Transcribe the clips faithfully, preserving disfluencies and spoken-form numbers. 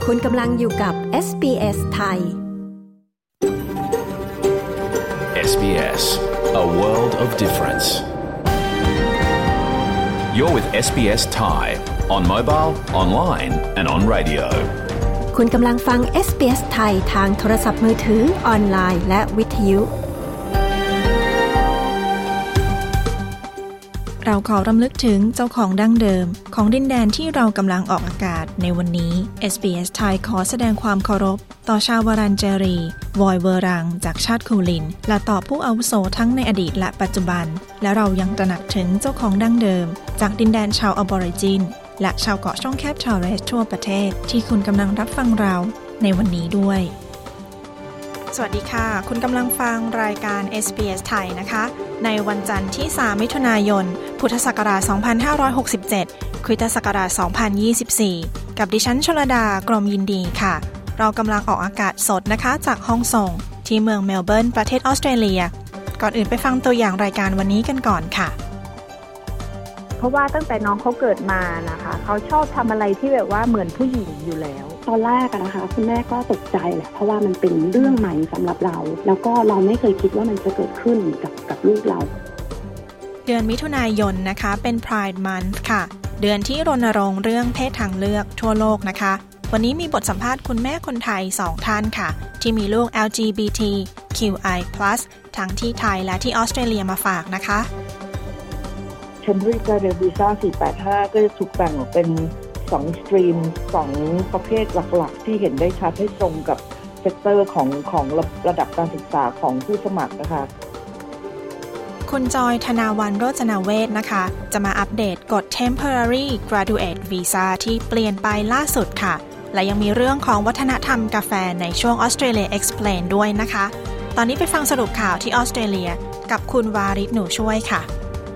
คุณกำลังอยู่กับ เอส บี เอส ไทยเอส บี เอส A world of difference. You're with เอส บี เอส Thai on mobile, online and on radio. คุณกำลังฟัง เอส บี เอส ไทยทางโทรศัพท์มือถือออนไลน์และวิทยุเราขอรำลึกถึงเจ้าของดั้งเดิมของดินแดนที่เรากำลังออกอากาศในวันนี้ เอส บี เอส ไทยขอแสดงความเคารพต่อชาววารันเจรีวอยเวอรังจากชาติคูลินและต่อผู้อาวุโสทั้งในอดีตและปัจจุบันและเรายังตระหนักถึงเจ้าของดั้งเดิมจากดินแดนชาวออบอริจินและชาวเกาะช่องแคบทอร์เรสทั่วประเทศที่คุณกำลังรับฟังเราในวันนี้ด้วยสวัสดีค่ะคุณกำลังฟังรายการ เอส บี เอส ไทยนะคะในวันจันทร์ที่สามมิถุนายนพุทธศักราชสองพันห้าร้อยหกสิบเจ็ดคริสตศักราชสองพันยี่สิบสี่กับดิฉันชลดากรมยินดีค่ะเรากำลังออกอากาศสดนะคะจากห้องส่งที่เมืองเมลเบิร์นประเทศออสเตรเลียก่อนอื่นไปฟังตัวอย่างรายการวันนี้กันก่อนค่ะเพราะว่าตั้งแต่น้องเขาเกิดมานะคะเขาชอบทำอะไรที่แบบว่าเหมือนผู้หญิงอยู่แล้วตอนแรกนะคะคุณแม่ก็ตกใจแหละเพราะว่ามันเป็นเรื่องใหม่สำหรับเราแล้วก็เราไม่เคยคิดว่ามันจะเกิดขึ้นกับกับลูกเราเดือนมิถุนายนนะคะเป็น Pride Month ค่ะเดือนที่รณรงค์เรื่องเพศทางเลือกทั่วโลกนะคะวันนี้มีบทสัมภาษณ์คุณแม่คนไทยสองท่านค่ะที่มีลูก แอล จี บี ที คิว ไอ พลัส ทั้งที่ไทยและที่ออสเตรเลียมาฝากนะคะ Temporary Graduate Visa สี่แปดห้าก็จะถูกแบ่งออกเป็นสองสตรีมสองประเภทหลักๆที่เห็นได้ชัดให้ตรงกับเซกเตอร์ของของระดับการศึกษาของผู้สมัครนะคะคุณจอยธนาวันโรจนาเวศนะคะจะมาอัปเดตกฎ Temporary Graduate Visa ที่เปลี่ยนไปล่าสุดค่ะและยังมีเรื่องของวัฒนธรรมกาแฟในช่วง Australia Explain ด้วยนะคะตอนนี้ไปฟังสรุปข่าวที่ออสเตรเลียกับคุณวาริศหนูช่วยค่ะ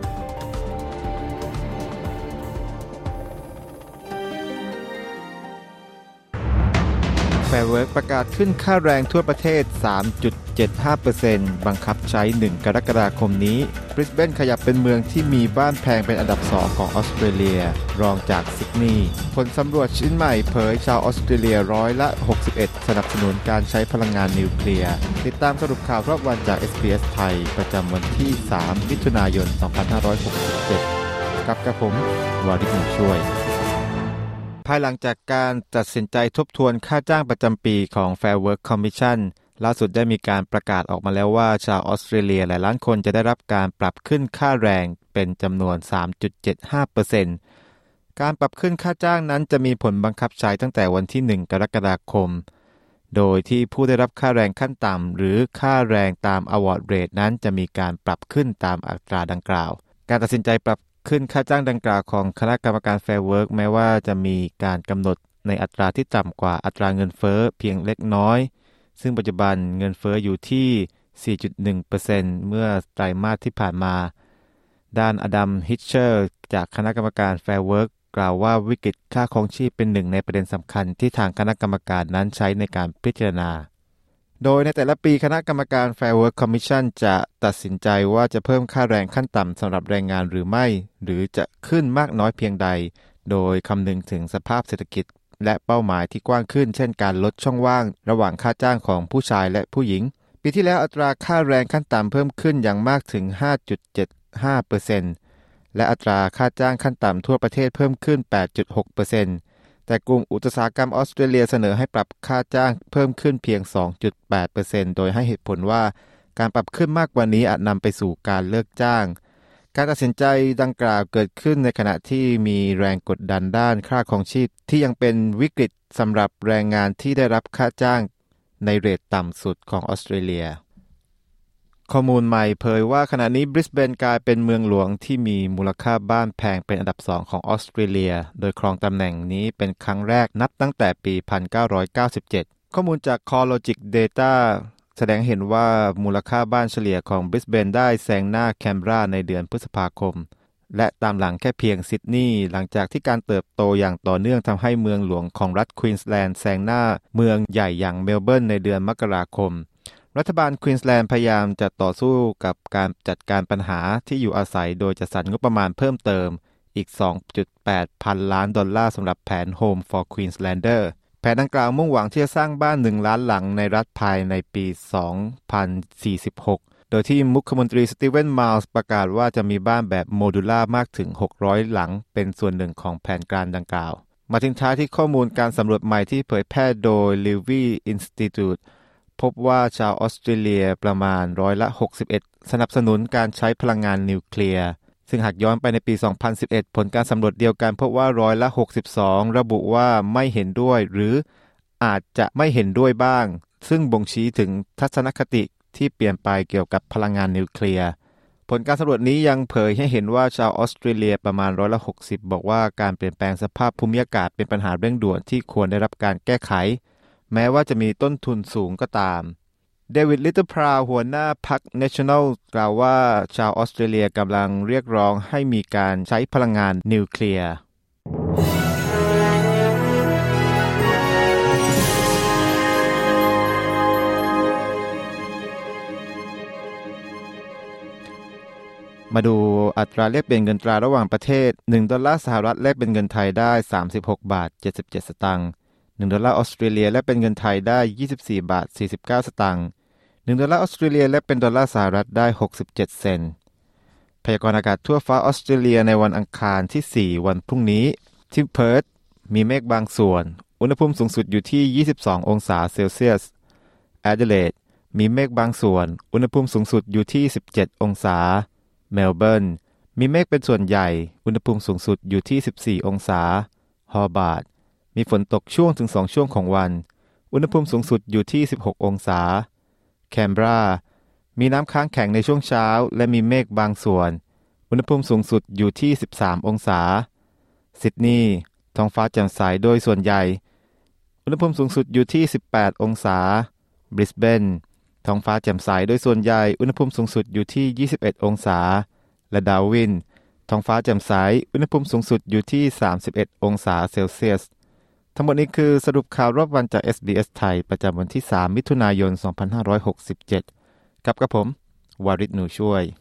แฟร์เวิร์คประกาศขึ้นค่าแรงทั่วประเทศ สามจุดเจ็ดห้าเปอร์เซ็นต์ บังคับใช้หนึ่งกรกฎาคมนี้บริสเบนขยับเป็นเมืองที่มีบ้านแพงเป็นอันดับสองของออสเตรเลียรองจากซิดนีย์ผลสำรวจชิ้นใหม่เผยชาวออสเตรเลียร้อยละหกสิบเอ็ดสนับสนุนการใช้พลังงานนิวเคลียร์ติดตามสรุปข่าวรอบวันจาก เอส บี เอส ไทยประจำวันที่สามมิถุนายนสองพันห้าร้อยหกสิบเจ็ดกับกระผมวาริศ หนูช่วยภายหลังจากการตัดสินใจทบทวนค่าจ้างประจำปีของ Fair Work Commission ล่าสุดได้มีการประกาศออกมาแล้วว่าชาวออสเตรเลียหลายล้านคนจะได้รับการปรับขึ้นค่าแรงเป็นจำนวน สามจุดเจ็ดห้าเปอร์เซ็นต์ การปรับขึ้นค่าจ้างนั้นจะมีผลบังคับใช้ตั้งแต่วันที่หนึ่งกรกฎาคมโดยที่ผู้ได้รับค่าแรงขั้นต่ำหรือค่าแรงตาม Award Rate นั้นจะมีการปรับขึ้นตามอัตราดังกล่าวการตัดสินใจปรับขึ้นค่าจ้างดังกล่าวของคณะกรรมการ Fair Work แม้ว่าจะมีการกำหนดในอัตราที่ต่ำกว่าอัตราเงินเฟ้อเพียงเล็กน้อยซึ่งปัจจุบันเงินเฟ้ออยู่ที่ สี่จุดหนึ่งเปอร์เซ็นต์ เมื่อไตรมาสที่ผ่านมาด้านอดัมฮิตเชอร์จากคณะกรรมการ Fair Work กล่าวว่าวิกฤตค่าครองชีพเป็นหนึ่งในประเด็นสำคัญที่ทางคณะกรรมการนั้นใช้ในการพิจารณาโดยในแต่ละปีคณะกรรมการ Fair Work Commission จะตัดสินใจว่าจะเพิ่มค่าแรงขั้นต่ำสำหรับแรงงานหรือไม่หรือจะขึ้นมากน้อยเพียงใดโดยคำนึงถึงสภาพเศรษฐกิจและเป้าหมายที่กว้างขึ้นเช่นการลดช่องว่างระหว่างค่าจ้างของผู้ชายและผู้หญิงปีที่แล้วอัตราค่าแรงขั้นต่ำเพิ่มขึ้นอย่างมากถึง ห้าจุดเจ็ดห้าเปอร์เซ็นต์ และอัตราค่าจ้างขั้นต่ำทั่วประเทศเพิ่มขึ้น แปดจุดหกเปอร์เซ็นต์แต่กลุ่มอุตสาหกรรมออสเตรเลียเสนอให้ปรับค่าจ้างเพิ่มขึ้นเพียง สองจุดแปดเปอร์เซ็นต์ โดยให้เหตุผลว่าการปรับขึ้นมากกว่านี้อาจนำไปสู่การเลิกจ้างการตัดสินใจดังกล่าวเกิดขึ้นในขณะที่มีแรงกดดันด้านค่าครองชีพที่ยังเป็นวิกฤตสำหรับแรงงานที่ได้รับค่าจ้างในเรทต่ำสุดของออสเตรเลียข้อมูลใหม่เผยว่าขณะนี้บริสเบนกลายเป็นเมืองหลวงที่มีมูลค่าบ้านแพงเป็นอันดับสองของออสเตรเลียโดยครองตำแหน่งนี้เป็นครั้งแรกนับตั้งแต่ปีหนึ่งพันเก้าร้อยเก้าสิบเจ็ดข้อมูลจาก CoreLogic Data แสดงเห็นว่ามูลค่าบ้านเฉลี่ยของบริสเบนได้แซงหน้าแคนเบราในเดือนพฤษภาคมและตามหลังแค่เพียงซิดนีย์หลังจากที่การเติบโตอย่างต่อเนื่องทำให้เมืองหลวงของรัฐควีนสแลนด์แซงหน้าเมืองใหญ่อย่างเมลเบิร์นในเดือนมกราคมรัฐบาลควีนสแลนด์พยายามจะต่อสู้กับการจัดการปัญหาที่อยู่อาศัยโดยจัดสรรงบประมาณเพิ่มเติมอีก สองจุดแปด พันล้านดอลลาร์สำหรับแผน Home for Queenslander แผนดังกล่าวมุ่งหวังที่จะสร้างบ้านหนึ่งล้านหลังในรัฐภายในปี สองพันสี่สิบหก โดยที่มุขมนตรีสตีเวนมาลส์ประกาศว่าจะมีบ้านแบบโมดูล่ามากถึงหกร้อยหลังเป็นส่วนหนึ่งของแผนการดังกล่าวมาทิ้งท้ายที่ข้อมูลการสำรวจใหม่ที่เผยแพร่โดย Levy Institute พบว่าชาวออสเตรเลียประมาณร้อยละหกสิบเอ็ดสนับสนุนการใช้พลังงานนิวเคลียร์ซึ่งหากย้อนไปในปี สองพันสิบเอ็ด ผลการสำรวจเดียวกันพบว่าร้อยละหกสิบสองระบุว่าไม่เห็นด้วยหรืออาจจะไม่เห็นด้วยบ้างซึ่งบ่งชี้ถึงทัศนคติที่เปลี่ยนไปเกี่ยวกับพลังงานนิวเคลียร์ผลการสำรวจนี้ยังเผยให้เห็นว่าชาวออสเตรเลียประมาณร้อยละหกสิบบอกว่าการเปลี่ยนแปลงสภาพภูมิอากาศเป็นปัญหาเร่งด่วนที่ควรได้รับการแก้ไขแม้ว่าจะมีต้นทุนสูงก็ตามเดวิดลิตเติ้ลพราวหัวหน้าพรรค National กล่าวว่าชาวออสเตรเลียกำลังเรียกร้องให้มีการใช้พลังงานนิวเคลียร์มาดูอัตราแลกเปลี่ยนเงินตราระหว่างประเทศหนึ่งดอลลาร์สหรัฐแลกเป็นเงินไทยได้สามสิบหกบาทเจ็ดสิบเจ็ดสตางค์หนึ่งดอลลาร์ออสเตรเลียแลกเป็นเงินไทยได้ยี่สิบสี่บาทสี่สิบเก้าสตางค์หนึ่งดอลลาร์ออสเตรเลียแลกเป็นดอลลาร์สหรัฐได้หกสิบเจ็ดเซนต์พยากรณ์อากาศทั่วฟ้าออสเตรเลียในวันอังคารที่สี่วันพรุ่งนี้ที่เพิร์ธมีเมฆบางส่วนอุณหภูมิสูงสุดอยู่ที่ยี่สิบสององศาเซลเซียสแอดิเลดมีเมฆบางส่วนอุณหภูมิสูงสุดอยู่ที่สิบเจ็ดองศาเมลเบิร์นมีเมฆเป็นส่วนใหญ่อุณหภูมิสูงสุดอยู่ที่สิบสี่องศาฮอบาร์ตมีฝนตกช่วงถึงสองช่วงของวันอุณหภูมิสูงสุดอยู่ที่สิบหกองศาแคนเบรามีน้ำค้างแข็งในช่วงเช้าและมีเมฆบางส่วนอุณหภูมิสูงสุดอยู่ที่สิบสามองศาซิดนีย์ท้องฟ้าแจ่มใสโดยส่วนใหญ่อุณหภูมิสูงสุดอยู่ที่สิบแปดองศาบริสเบนท้องฟ้าแจ่มใสโดยส่วนใหญ่อุณหภูมิสูงสุดอยู่ที่ยี่สิบเอ็ดองศาและดาร์วินท้องฟ้าแจ่มใสอุณหภูมิสูงสุดอยู่ที่สามสิบเอ็ดองศาเซลเซียสทั้งหมดนี้คือสรุปข่าวรอบวันจาก เอส บี เอส ไทยประจำวันที่สามมิถุนายนสองพันห้าร้อยหกสิบเจ็ดกับกระผมวาริศหนูช่วย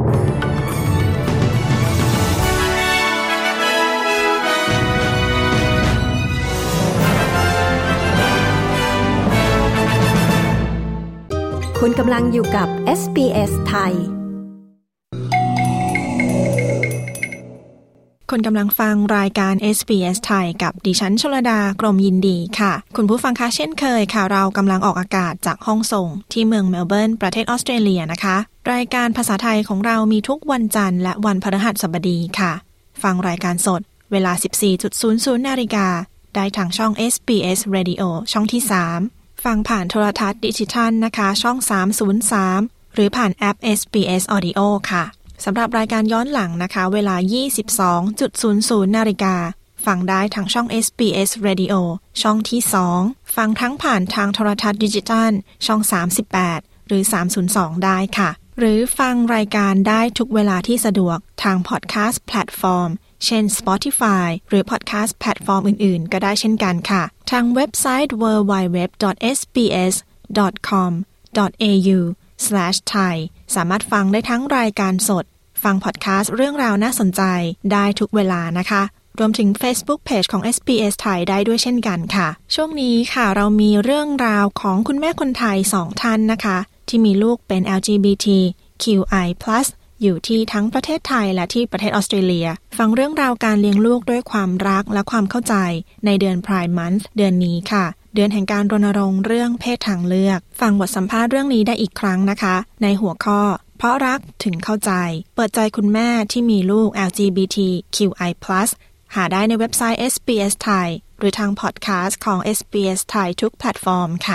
คุณกำลังอยู่กับ เอส บี เอส ไทยคุณกำลังฟังรายการ เอส บี เอส ไทยกับดิฉันชลดากรมยินดีค่ะคุณผู้ฟังคะเช่นเคยค่ะเรากำลังออกอากาศจากห้องส่งที่เมืองเมลเบิร์นประเทศออสเตรเลียนะคะรายการภาษาไทยของเรามีทุกวันจันทร์และวันพฤหัสบดีค่ะฟังรายการสดเวลา สิบสี่นาฬิกา นได้ทางช่อง เอส บี เอส Radio ช่องที่สามฟังผ่านโทรทัศน์ดิจิทัลนะคะช่องสามศูนย์สามหรือผ่านแอป เอส บี เอส Audio ค่ะสำหรับรายการย้อนหลังนะคะเวลา ยี่สิบสองนาฬิกา นฟังได้ทางช่อง เอส บี เอส Radio ช่องที่สองฟังทั้งผ่านทางโทรทัศน์ดิจิทัลช่องสามสิบแปดหรือสามศูนย์สองได้ค่ะหรือฟังรายการได้ทุกเวลาที่สะดวกทางพอดแคสต์แพลตฟอร์มเช่น Spotify หรือพอดแคสต์แพลตฟอร์มอื่นๆก็ได้เช่นกันค่ะทางเว็บไซต์ ดับเบิลยู ดับเบิลยู ดับเบิลยู ดอท เอส บี เอส ดอท คอม ดอท เอ ยู สแลช ไทย สามารถฟังได้ทั้งรายการสดฟังพอดแคสต์เรื่องราวน่าสนใจได้ทุกเวลานะคะรวมถึง Facebook Page ของ เอส บี เอส ไทยได้ด้วยเช่นกันค่ะช่วงนี้ค่ะเรามีเรื่องราวของคุณแม่คนไทยสองท่านนะคะที่มีลูกเป็น แอล จี บี ที คิว ไอ พลัส อยู่ที่ทั้งประเทศไทยและที่ประเทศออสเตรเลียฟังเรื่องราวการเลี้ยงลูกด้วยความรักและความเข้าใจในเดือน Pride Month เดือนนี้ค่ะเดือนแห่งการรณรงค์เรื่องเพศทางเลือกฟังบทสัมภาษณ์เรื่องนี้ได้อีกครั้งนะคะในหัวข้อเพราะรักถึงเข้าใจเปิดใจคุณแม่ที่มีลูก แอล จี บี ที คิว ไอ พลัส หาได้ในเว็บไซต์ เอส บี เอส ไทยหรือทางพอดแคสต์ของ เอส บี เอส ไทยทุกแพลตฟอร์มค่ะ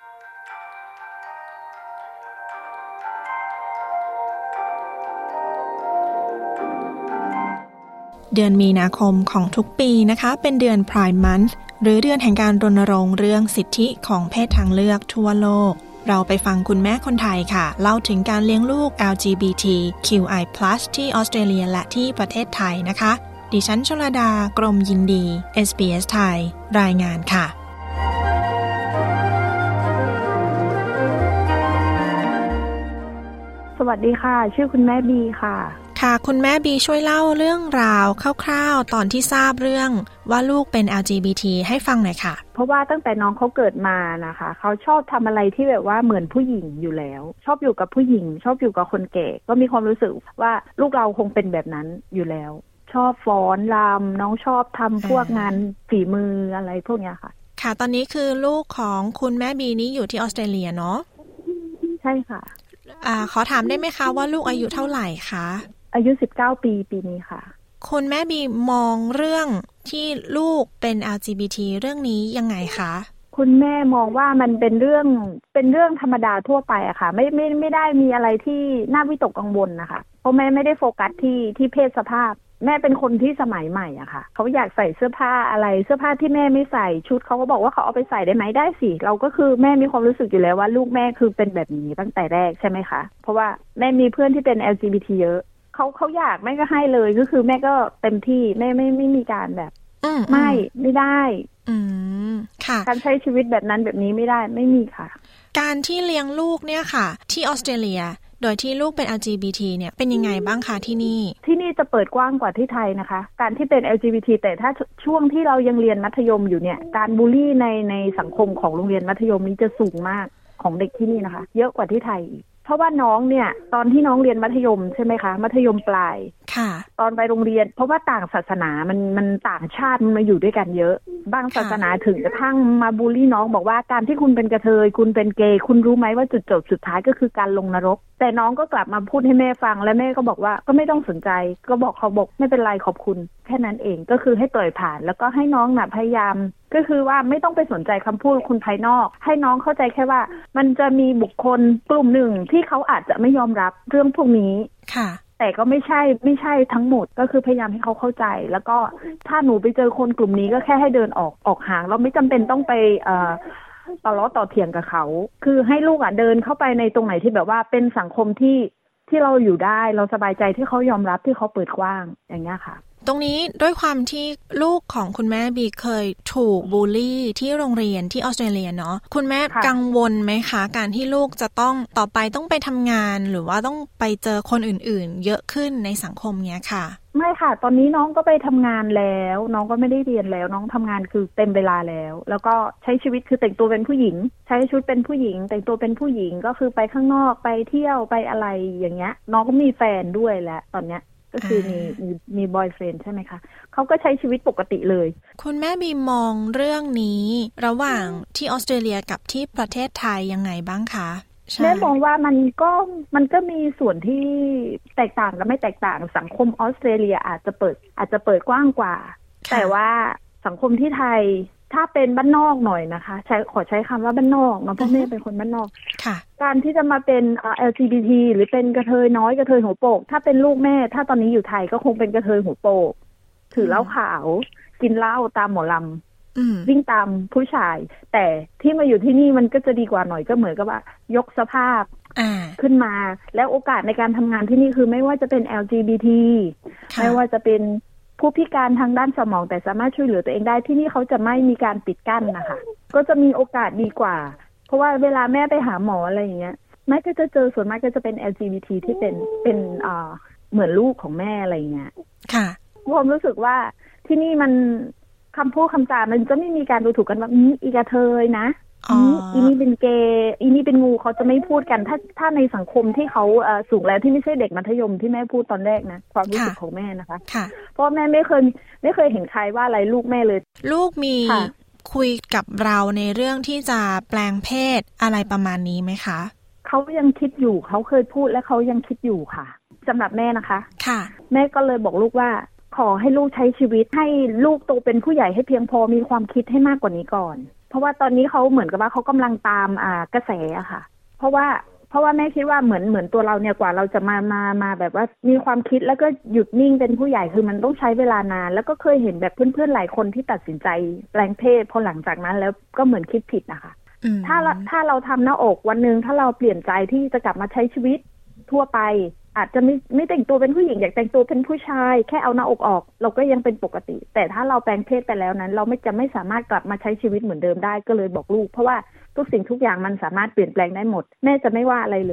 เดือนมีนาคมของทุกปีนะคะเป็นเดือน Pride Month หรือเดือนแห่งการรณรงค์เรื่องสิทธิของเพศทางเลือกทั่วโลกเราไปฟังคุณแม่คนไทยค่ะเล่าถึงการเลี้ยงลูก แอล จี บี ที คิว ไอ พลัส ที่ออสเตรเลียและที่ประเทศไทยนะคะดิฉันชลดากรมยินดี เอส บี เอส ไทยรายงานค่ะสวัสดีค่ะชื่อคุณแม่บีค่ะค่ะคุณแม่บีช่วยเล่าเรื่องราวคร่าวๆตอนที่ทราบเรื่องว่าลูกเป็น แอล จี บี ที ให้ฟังหน่อยค่ะเพราะว่าตั้งแต่น้องเขาเกิดมานะคะเขาชอบทำอะไรที่แบบว่าเหมือนผู้หญิงอยู่แล้วชอบอยู่กับผู้หญิงชอบอยู่กับคนแก่ก็มีความรู้สึกว่าลูกเราคงเป็นแบบนั้นอยู่แล้วชอบฟ้อนรำน้องชอบทำพวกงานฝีมืออะไรพวกเนี้ยค่ะค่ะตอนนี้คือลูกของคุณแม่บีนี้อยู่ที่ออสเตรเลียเนาะใช่ค่ะอ่าขอถามได้ไหมคะว่าลูกอายุเท่าไหร่คะอายุสิบเก้าปีปีนี้ค่ะคุณแม่บีมองเรื่องที่ลูกเป็น แอล จี บี ที เรื่องนี้ยังไงคะคุณแม่มองว่ามันเป็นเรื่องเป็นเรื่องธรรมดาทั่วไปอะค่ะไม่ไม่ไม่ได้มีอะไรที่น่าวิตกกังวลนะคะเพราะแม่ไม่ได้โฟกัสที่ที่เพศสภาพแม่เป็นคนที่สมัยใหม่อะค่ะเขาอยากใส่เสื้อผ้าอะไรเสื้อผ้าที่แม่ไม่ใส่ชุดเขาก็บอกว่าเขาเอาไปใส่ได้ไหมได้สิเราก็คือแม่มีความรู้สึกอยู่แล้วว่าลูกแม่คือเป็นแบบนี้ตั้งแต่แรกใช่ไหมคะเพราะว่าแม่มีเพื่อนที่เป็น แอล จี บี ที เยอะเขาเขาอยากแม่ก็ให้เลยก็คือแม่ก็เต็มที่แม่ไม่ไม่มีการแบบไม่ไม่ได้อืมค่ะการใช้ชีวิตแบบนั้นแบบนี้ไม่ได้ไม่มีค่ะการที่เลี้ยงลูกเนี่ยค่ะที่ออสเตรเลียโดยที่ลูกเป็น แอล จี บี ที เนี่ยเป็นยังไงบ้างคะที่นี่ที่นี่จะเปิดกว้างกว่าที่ไทยนะคะการที่เป็น แอล จี บี ที แต่ถ้าช่วงที่เรายังเรียนมัธยมอยู่เนี่ยการบูลลี่ในในสังคมของโรงเรียนมัธยมนี้จะสูงมากของเด็กที่นี่นะคะเยอะกว่าที่ไทยอีกเพราะว่าน้องเนี่ยตอนที่น้องเรียนมัธยมใช่ไหมคะมัธยมปลายค่ะตอนไปโรงเรียนเพราะว่าต่างศาสนามันมันต่างชาติมันมาอยู่ด้วยกันเยอะบางศาสนาถึงกระทั่งมาบูลลี่น้องบอกว่าการที่คุณเป็นกระเทยคุณเป็นเกย์คุณรู้ไหมว่าจุดจบสุดท้ายก็คือการลงนรกแต่น้องก็กลับมาพูดให้แม่ฟังและแม่ก็บอกว่าก็ไม่ต้องสนใจก็บอกเขาบอกไม่เป็นไรขอบคุณแค่นั้นเองก็คือให้ปล่อยผ่านแล้วก็ให้น้องน่ะพยายามก็คือว่าไม่ต้องไปสนใจคำพูดคนภายนอกให้น้องเข้าใจแค่ว่ามันจะมีบุคคลกลุ่มหนึ่งที่เขาอาจจะไม่ยอมรับเรื่องพวกนี้ค่ะแต่ก็ไม่ใช่ไม่ใช่ทั้งหมดก็คือพยายามให้เขาเข้าใจแล้วก็ถ้าหนูไปเจอคนกลุ่มนี้ก็แค่ให้เดินออกออกห่างเราไม่จำเป็นต้องไปเอ่อต่อล้อต่อเถียงกับเขาคือให้ลูกอ่ะเดินเข้าไปในตรงไหนที่แบบว่าเป็นสังคมที่ที่เราอยู่ได้เราสบายใจที่เขายอมรับที่เขาเปิดกว้างอย่างเงี้ยค่ะตรงนี้ด้วยความที่ลูกของคุณแม่บีเคยถูกบูลลี่ที่โรงเรียนที่ออสเตรเลียเนาะคุณแม่กังวลไหมคะการที่ลูกจะต้องต่อไปต้องไปทำงานหรือว่าต้องไปเจอคนอื่นๆเยอะขึ้นในสังคมเนี้ยค่ะไม่ค่ะตอนนี้น้องก็ไปทำงานแล้วน้องก็ไม่ได้เรียนแล้วน้องทำงานคือเต็มเวลาแล้วแล้วก็ใช้ชีวิตคือแต่งตัวเป็นผู้หญิงใช้ชุดเป็นผู้หญิงแต่งตัวเป็นผู้หญิงก็คือไปข้างนอกไปเที่ยวไปอะไรอย่างเงี้ยน้องก็มีแฟนด้วยแล้วตอนเนี้ยก็คือมีมีมีบอยเฟรนด์ใช่ไหมคะเขาก็ใช้ชีวิตปกติเลยคุณแม่บีมองเรื่องนี้ระหว่างที่ออสเตรเลียกับที่ประเทศไทยยังไงบ้างคะแม่มองว่ามันก็มันก็มีส่วนที่แตกต่างและไม่แตกต่างสังคมออสเตรเลียอาจจะเปิดอาจจะเปิดกว้างกว่าแต่ว่าสังคมที่ไทยถ้าเป็นบ้านนอกหน่อยนะคะใช้ขอใช้คำว่าบ้านนอกเนาะเพราะแม่เป็นคนบ้านนอกการที่จะมาเป็นเอ่อ แอล จี บี ที หรือเป็นกระเทยน้อยกระเทยหัวโปกถ้าเป็นลูกแม่ถ้าตอนนี้อยู่ไทยก็คงเป็นกระเทยหัวโปกถือเหล้าขาวกินเหล้าตามหมอลำวิ่งตามผู้ชายแต่ที่มาอยู่ที่นี่มันก็จะดีกว่าหน่อยก็เหมือนกับว่ายกสภาพขึ้นมาแล้วโอกาสในการทำงานที่นี่คือไม่ว่าจะเป็น แอล จี บี ที ไม่ว่าจะเป็นผู้พิการทางด้านสมองแต่สามารถช่วยเหลือตัวเองได้ที่นี่เขาจะไม่มีการปิดกั้นนะคะก็จะมีโอกาสดีกว่าเพราะว่าเวลาแม่ไปหาหมออะไรอย่างเงี้ยแม่ก็จะเจอส่วนมากก็จะเป็น แอล จี บี ที ที่เป็นเป็นเอ่อเหมือนลูกของแม่อะไรอย่างเงี้ยค่ะผมรู้สึกว่าที่นี่มันคำพูดคำจามันจะไม่มีการดูถูกกันว่าอีกระเทยนะอีนี่เป็นเกย์อีนี่เป็นงูเขาจะไม่พูดกันถ้าถ้าในสังคมที่เขาเอ่อสูงแล้วที่ไม่ใช่เด็กมัธยมที่แม่พูดตอนแรกนะความรู้สึกของแม่นะคะเพราะแม่ไม่เคยไม่เคยเห็นใครว่าอะไรลูกแม่เลยลูกมีคุยกับเราในเรื่องที่จะแปลงเพศอะไรประมาณนี้ไหมคะเขายังคิดอยู่เขาเคยพูดและเขายังคิดอยู่ค่ะสำหรับแม่นะคะค่ะแม่ก็เลยบอกลูกว่าขอให้ลูกใช้ชีวิตให้ลูกโตเป็นผู้ใหญ่ให้เพียงพอมีความคิดให้มากกว่านี้ก่อนเพราะว่าตอนนี้เขาเหมือนกับว่าเขากำลังตามอ่ากระแสอะค่ะเพราะว่าเพราะว่าแม่คิดว่าเหมือนเหมือนตัวเราเนี่ยกว่าเราจะมามามาแบบว่ามีความคิดแล้วก็หยุดนิ่งเป็นผู้ใหญ่คือมันต้องใช้เวลานานแล้วก็เคยเห็นแบบเพื่อนๆหลายคนที่ตัดสินใจแปลงเพศพอหลังจากนั้นแล้วก็เหมือนคิดผิดนะคะถ้าถ้าเราทำหน้าอกวันนึงถ้าเราเปลี่ยนใจที่จะกลับมาใช้ชีวิตทั่วไปอาจจะไม่ไม่แต่งตัวเป็นผู้หญิงอยากแต่งตัวเป็นผู้ชายแค่เอาหน้าอกออกเราก็ยังเป็นปกติแต่ถ้าเราแปลงเพศไปแล้วนั้นเราไม่จะไม่สามารถกลับมาใช้ชีวิตเหมือนเดิมได้ก็เลยบอกลูกเพราะว่าทุกสิ่งทุกอย่างมันสามารถเปลี่ยนแปลงได้หมดแม่จะไม่ว่าอะไรเลย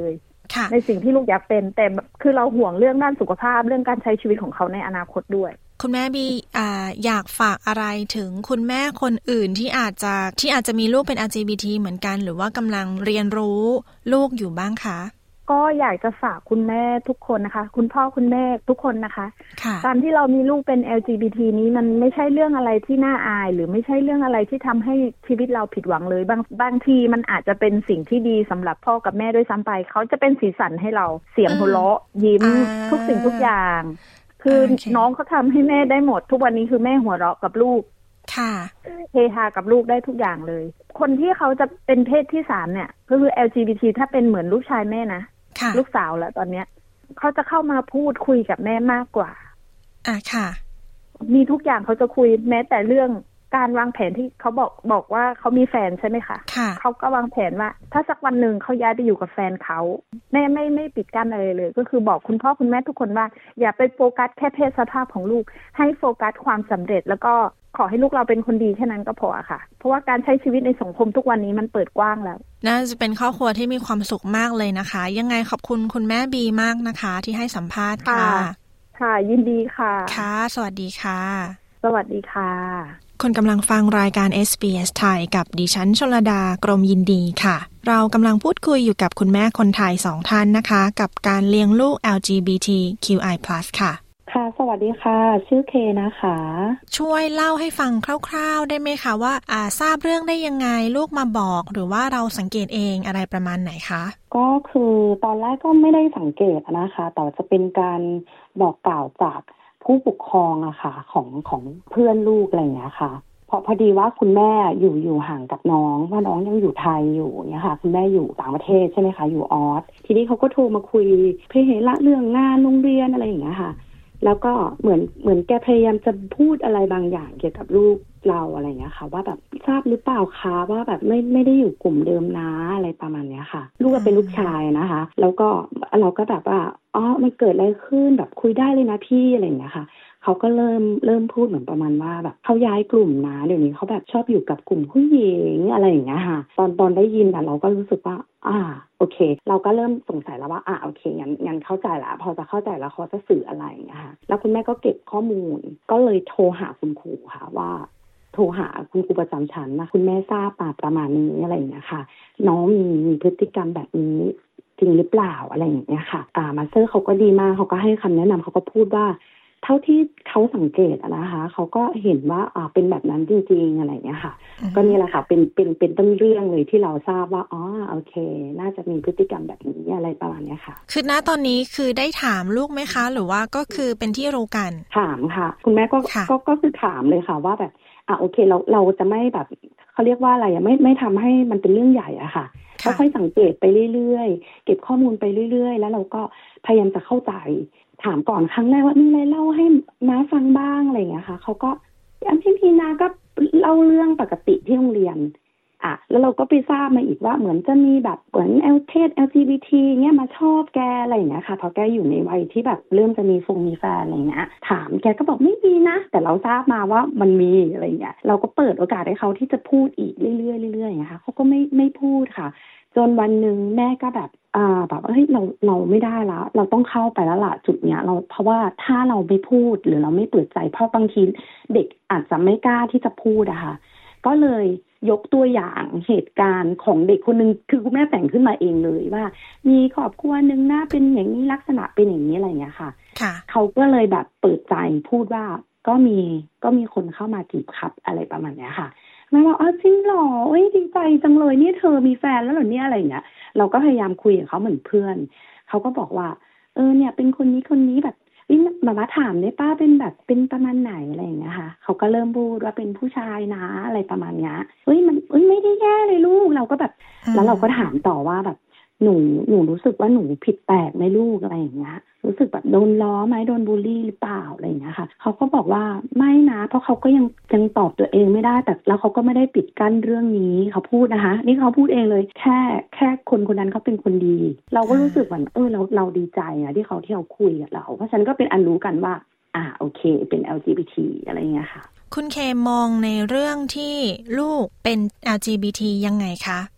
ในสิ่งที่ลูกอยากเป็นแต่คือเราห่วงเรื่องด้านสุขภาพเรื่องการใช้ชีวิตของเขาในอนาคตด้วยคุณแม่บีอ่าอยากฝากอะไรถึงคุณแม่คนอื่นที่อาจจะที่อาจจะมีลูกเป็น แอล จี บี ที เหมือนกันหรือว่ากำลังเรียนรู้ลูกอยู่บ้างคะก็อยากจะฝากคุณแม่ทุกคนนะคะคุณพ่อคุณแม่ทุกคนนะคะการที่เรามีลูกเป็น แอล จี บี ที นี้มันไม่ใช่เรื่องอะไรที่น่าอายหรือไม่ใช่เรื่องอะไรที่ทำให้ชีวิตเราผิดหวังเลยบางบางทีมันอาจจะเป็นสิ่งที่ดีสำหรับพ่อกับแม่ด้วยซ้ำไปเขาจะเป็นสีสันให้เราเสียงหัวเราะยิ้มทุกสิ่งทุกอย่างคือ okay. น้องเขาทำให้แม่ได้หมดทุกวันนี้คือแม่หัวเราะกับลูกค่ะเฮฮากับลูกได้ทุกอย่างเลยคนที่เขาจะเป็นเพศที่สามเนี่ยก็คือ แอล จี บี ที ถ้าเป็นเหมือนลูกชายแม่นะลูกสาวแล้วตอนเนี้ยเขาจะเข้ามาพูดคุยกับแม่มากกว่าอ่ะค่ะมีทุกอย่างเขาจะคุยแม้แต่เรื่องการวางแผนที่เขาบอกบอกว่าเขามีแฟนใช่ไหมคะค่ะเขาก็วางแผนว่าถ้าสักวันหนึ่งเขาย้ายไปอยู่กับแฟนเขาแม่ไม่ไม่ปิดกั้นอะไรเลยก็คือบอกคุณพ่อคุณแม่ทุกคนว่าอย่าไปโฟกัสแค่เพศสภาพของลูกให้โฟกัสความสำเร็จแล้วก็ขอให้ลูกเราเป็นคนดีแค่นั้นก็พอค่ะเพราะว่าการใช้ชีวิตในสังคมทุกวันนี้มันเปิดกว้างแล้วน่าจะเป็นครอบครัวที่มีความสุขมากเลยนะคะยังไงขอบคุณคุณแม่บีมากนะคะที่ให้สัมภาษณ์ค่ะค่ะยินดีค่ะค่ะสวัสดีค่ะสวัสดีค่ะคนกำลังฟังรายการ เอส บี เอส ไทยกับดิฉันชลดากรมยินดีค่ะเรากำลังพูดคุยอยู่กับคุณแม่คนไทยสองท่านนะคะกับการเลี้ยงลูก แอล จี บี ที คิว ไอ พลัส ค่ะค่ะสวัสดีค่ะชื่อเคนะคะช่วยเล่าให้ฟังคร่าวๆได้ไหมคะว่าอ่าทราบเรื่องได้ยังไงลูกมาบอกหรือว่าเราสังเกตเองอะไรประมาณไหนคะก็คือตอนแรกก็ไม่ได้สังเกตนะคะแต่จะเป็นการบอกกล่าวจากผู้ปกครองอะค่ะของของเพื่อนลูกอะไรอย่างเงี้ยค่ะเพราะพอดีว่าคุณแม่อยู่อยู่ห่างกับน้องว่าน้องยังอยู่ไทยอยู่เนี่ยค่ะคุณแม่อยู่ต่างประเทศใช่ไหมคะอยู่ออสทีนี้เขาก็โทรมาคุยเพื่อให้ละเรื่องงานโรงเรียนอะไรอย่างเงี้ยค่ะแล้วก็เหมือนเหมือนแกพยายามจะพูดอะไรบางอย่างเกี่ยวกับลูกเราอะไรอย่างเงี้ยค่ะว่าแบบทราบหรือเปล่าคะว่าแบบไม่ไม่ได้อยู่กลุ่มเดิมนะอะไรประมาณเนี้ยค่ะลูกก็เป็นลูกชายนะคะแล้วก็เราก็แบบว่าอ๋อมันเกิดอะไรขึ้นแบบคุยได้เลยนะพี่อะไรอย่างเงี้ยค่ะเขาก็เริ่มเริ่มพูดเหมือนประมาณว่าแบบเขาย้ายกลุ่มนะเดี๋ยวนี้เขาแบบชอบอยู่กับกลุ่มผู้หญิงอะไรอย่างเงี้ยค่ะตอนตอนได้ยินอ่ะเราก็รู้สึกว่าอ่าโอเคเราก็เริ่มสงสัยแล้วว่าอ่าโอเคงั้นงั้นเข้าใจละพอจะเข้าใจแล้วเขาจะสื่ออะไรอย่างเงี้ยค่ะแล้วคุณแม่ก็เก็บข้อมูลก็เลยโทรหาคุณครูค่ะว่าโทรหาคุณครูประจำชั้นนะคุณแม่ทราบมาประมาณนี้อะไรอย่างเงี้ยค่ะน้องมีมีพฤติกรรมแบบนี้จริงหรือเปล่าอะไรอย่างเงี้ยค่ะอ่ามาสเตอร์เขาก็ดีมากเขาก็ให้คำแนะนำเขาก็พูดว่าเท่าที่เขาสังเกตนะคะเขาก็เห็นว่าอ่าเป็นแบบนั้นจริงๆอะไรอย่างเงี้ยค่ะ uh-huh. ก็นี่แหละค่ะเป็นเป็นเป็นต้นเรื่องเลยที่เราทราบว่าอ๋อโอเคน่าจะมีพฤติกรรมแบบนี้อะไรประมาณนี้ค่ะคือณตอนนี้คือได้ถามลูกไหมคะหรือว่าก็คือเป็นที่รู้กันถามค่ะคุณแม่ก็ก็ก็คือถามเลยค่ะว่าแบบอ่ะโอเคเราเราจะไม่แบบเขาเรียกว่าอะไรอ่ะไม่ไม่ทำให้มันเป็นเรื่องใหญ่อะค่ะค่อยๆสังเกตไปเรื่อยๆเก็บข้อมูลไปเรื่อยๆแล้วเราก็พยายามจะเข้าใจถามก่อนครั้งแรกว่ามีอะไรเล่าให้น้าฟังบ้างอะไรอย่างเงี้ยค่ะเขาก็อันที่พี่น้าก็เล่าเรื่องปกติที่โรงเรียนอ่ะแล้วเราก็ไปทราบมาอีกว่าเหมือนจะมีแบบเหมือน แอล เพศ แอล จี บี ที เงี้ยมาชอบแกอะไรอย่างเงี้ยค่ะพอแกอยู่ในวัยที่แบบเริ่มจะมีฟงมีแฟนอะไรเงี้ยถามแกก็บอกไม่มีนะแต่เราทราบมาว่ามันมีอะไรเงี้ยเราก็เปิดโอกาสให้เขาที่จะพูดอีกเรื่อยๆเรื่อยๆอย่างเงี้ยค่ะเขาก็ไม่ไม่พูดค่ะจนวันหนึ่งแม่ก็แบบอ่าแบบเฮ้ยเราเราไม่ได้แล้วเราต้องเข้าไปแล้วล่ะจุดเนี้ยเราเพราะว่าถ้าเราไม่พูดหรือเราไม่เปิดใจเพราะบางทีเด็กอาจจะไม่กล้าที่จะพูดอะค่ะก็เลยยกตัวอย่างเหตุการณ์ของเด็กคนนึงคือคุณแม่แต่งขึ้นมาเองเลยว่ามีครอบครัวนึงหน้าเป็นอย่างนี้ลักษณะเป็นอย่างนี้อะไรอย่างเงี้ยค่ะเขาก็เลยแบบเปิดใจพูดว่าก็มีก็มีคนเข้ามาจีบครับอะไรประมาณเนี้ยค่ะแม่บอกอ้าวจริงเหรอเอ้ยดีใจจังเลยนี่เธอมีแฟนแล้วเหรอเนี่ยอะไรอย่างเงี้ยเราก็พยายามคุยกับเขาเหมือนเพื่อนเขาก็บอกว่าเออเนี่ยเป็นคนนี้คนนี้แบบนี่มามาถามได้ป้าเป็นแบบเป็นประมาณไหนอะไรอย่างเงี้ยค่ะเขาก็เริ่มพูดว่าเป็นผู้ชายนะอะไรประมาณเนี้ยเฮ้ยมันเอ้ยไม่ได้แย่เลยลูกเราก็แบบแล้วเราก็ถามต่อว่าแบบหนูหนูรู้สึกว่าหนูผิดแปลกไหมลูกอะไรอย่างเงี้ยรู้สึกแบบโดนล้อไหมโดนบูลลี่หรือเปล่าอะไรอย่างเงี้ยค่ะเขาก็บอกว่าไม่นะเพราะเขาก็ยังยังตอบตัวเองไม่ได้แต่แล้วเขาก็ไม่ได้ปิดกั้นเรื่องนี้เขาพูดนะคะนี่เขาพูดเองเลยแค่แค่คนคนนั้นเขาเป็นคนดีเราก็รู้สึกเหมือนเออเราเราดีใจนะที่เขาที่เขาคุยกับเราเพราะฉะนั้นก็เป็นอันรู้กันว่าอ่าโอเคเป็น แอล จี บี ที อะไรเงี้ยค่ะคุณเคมองในเรื่องที่ลูกเป็น แอล จี บี ที ยังไงคะต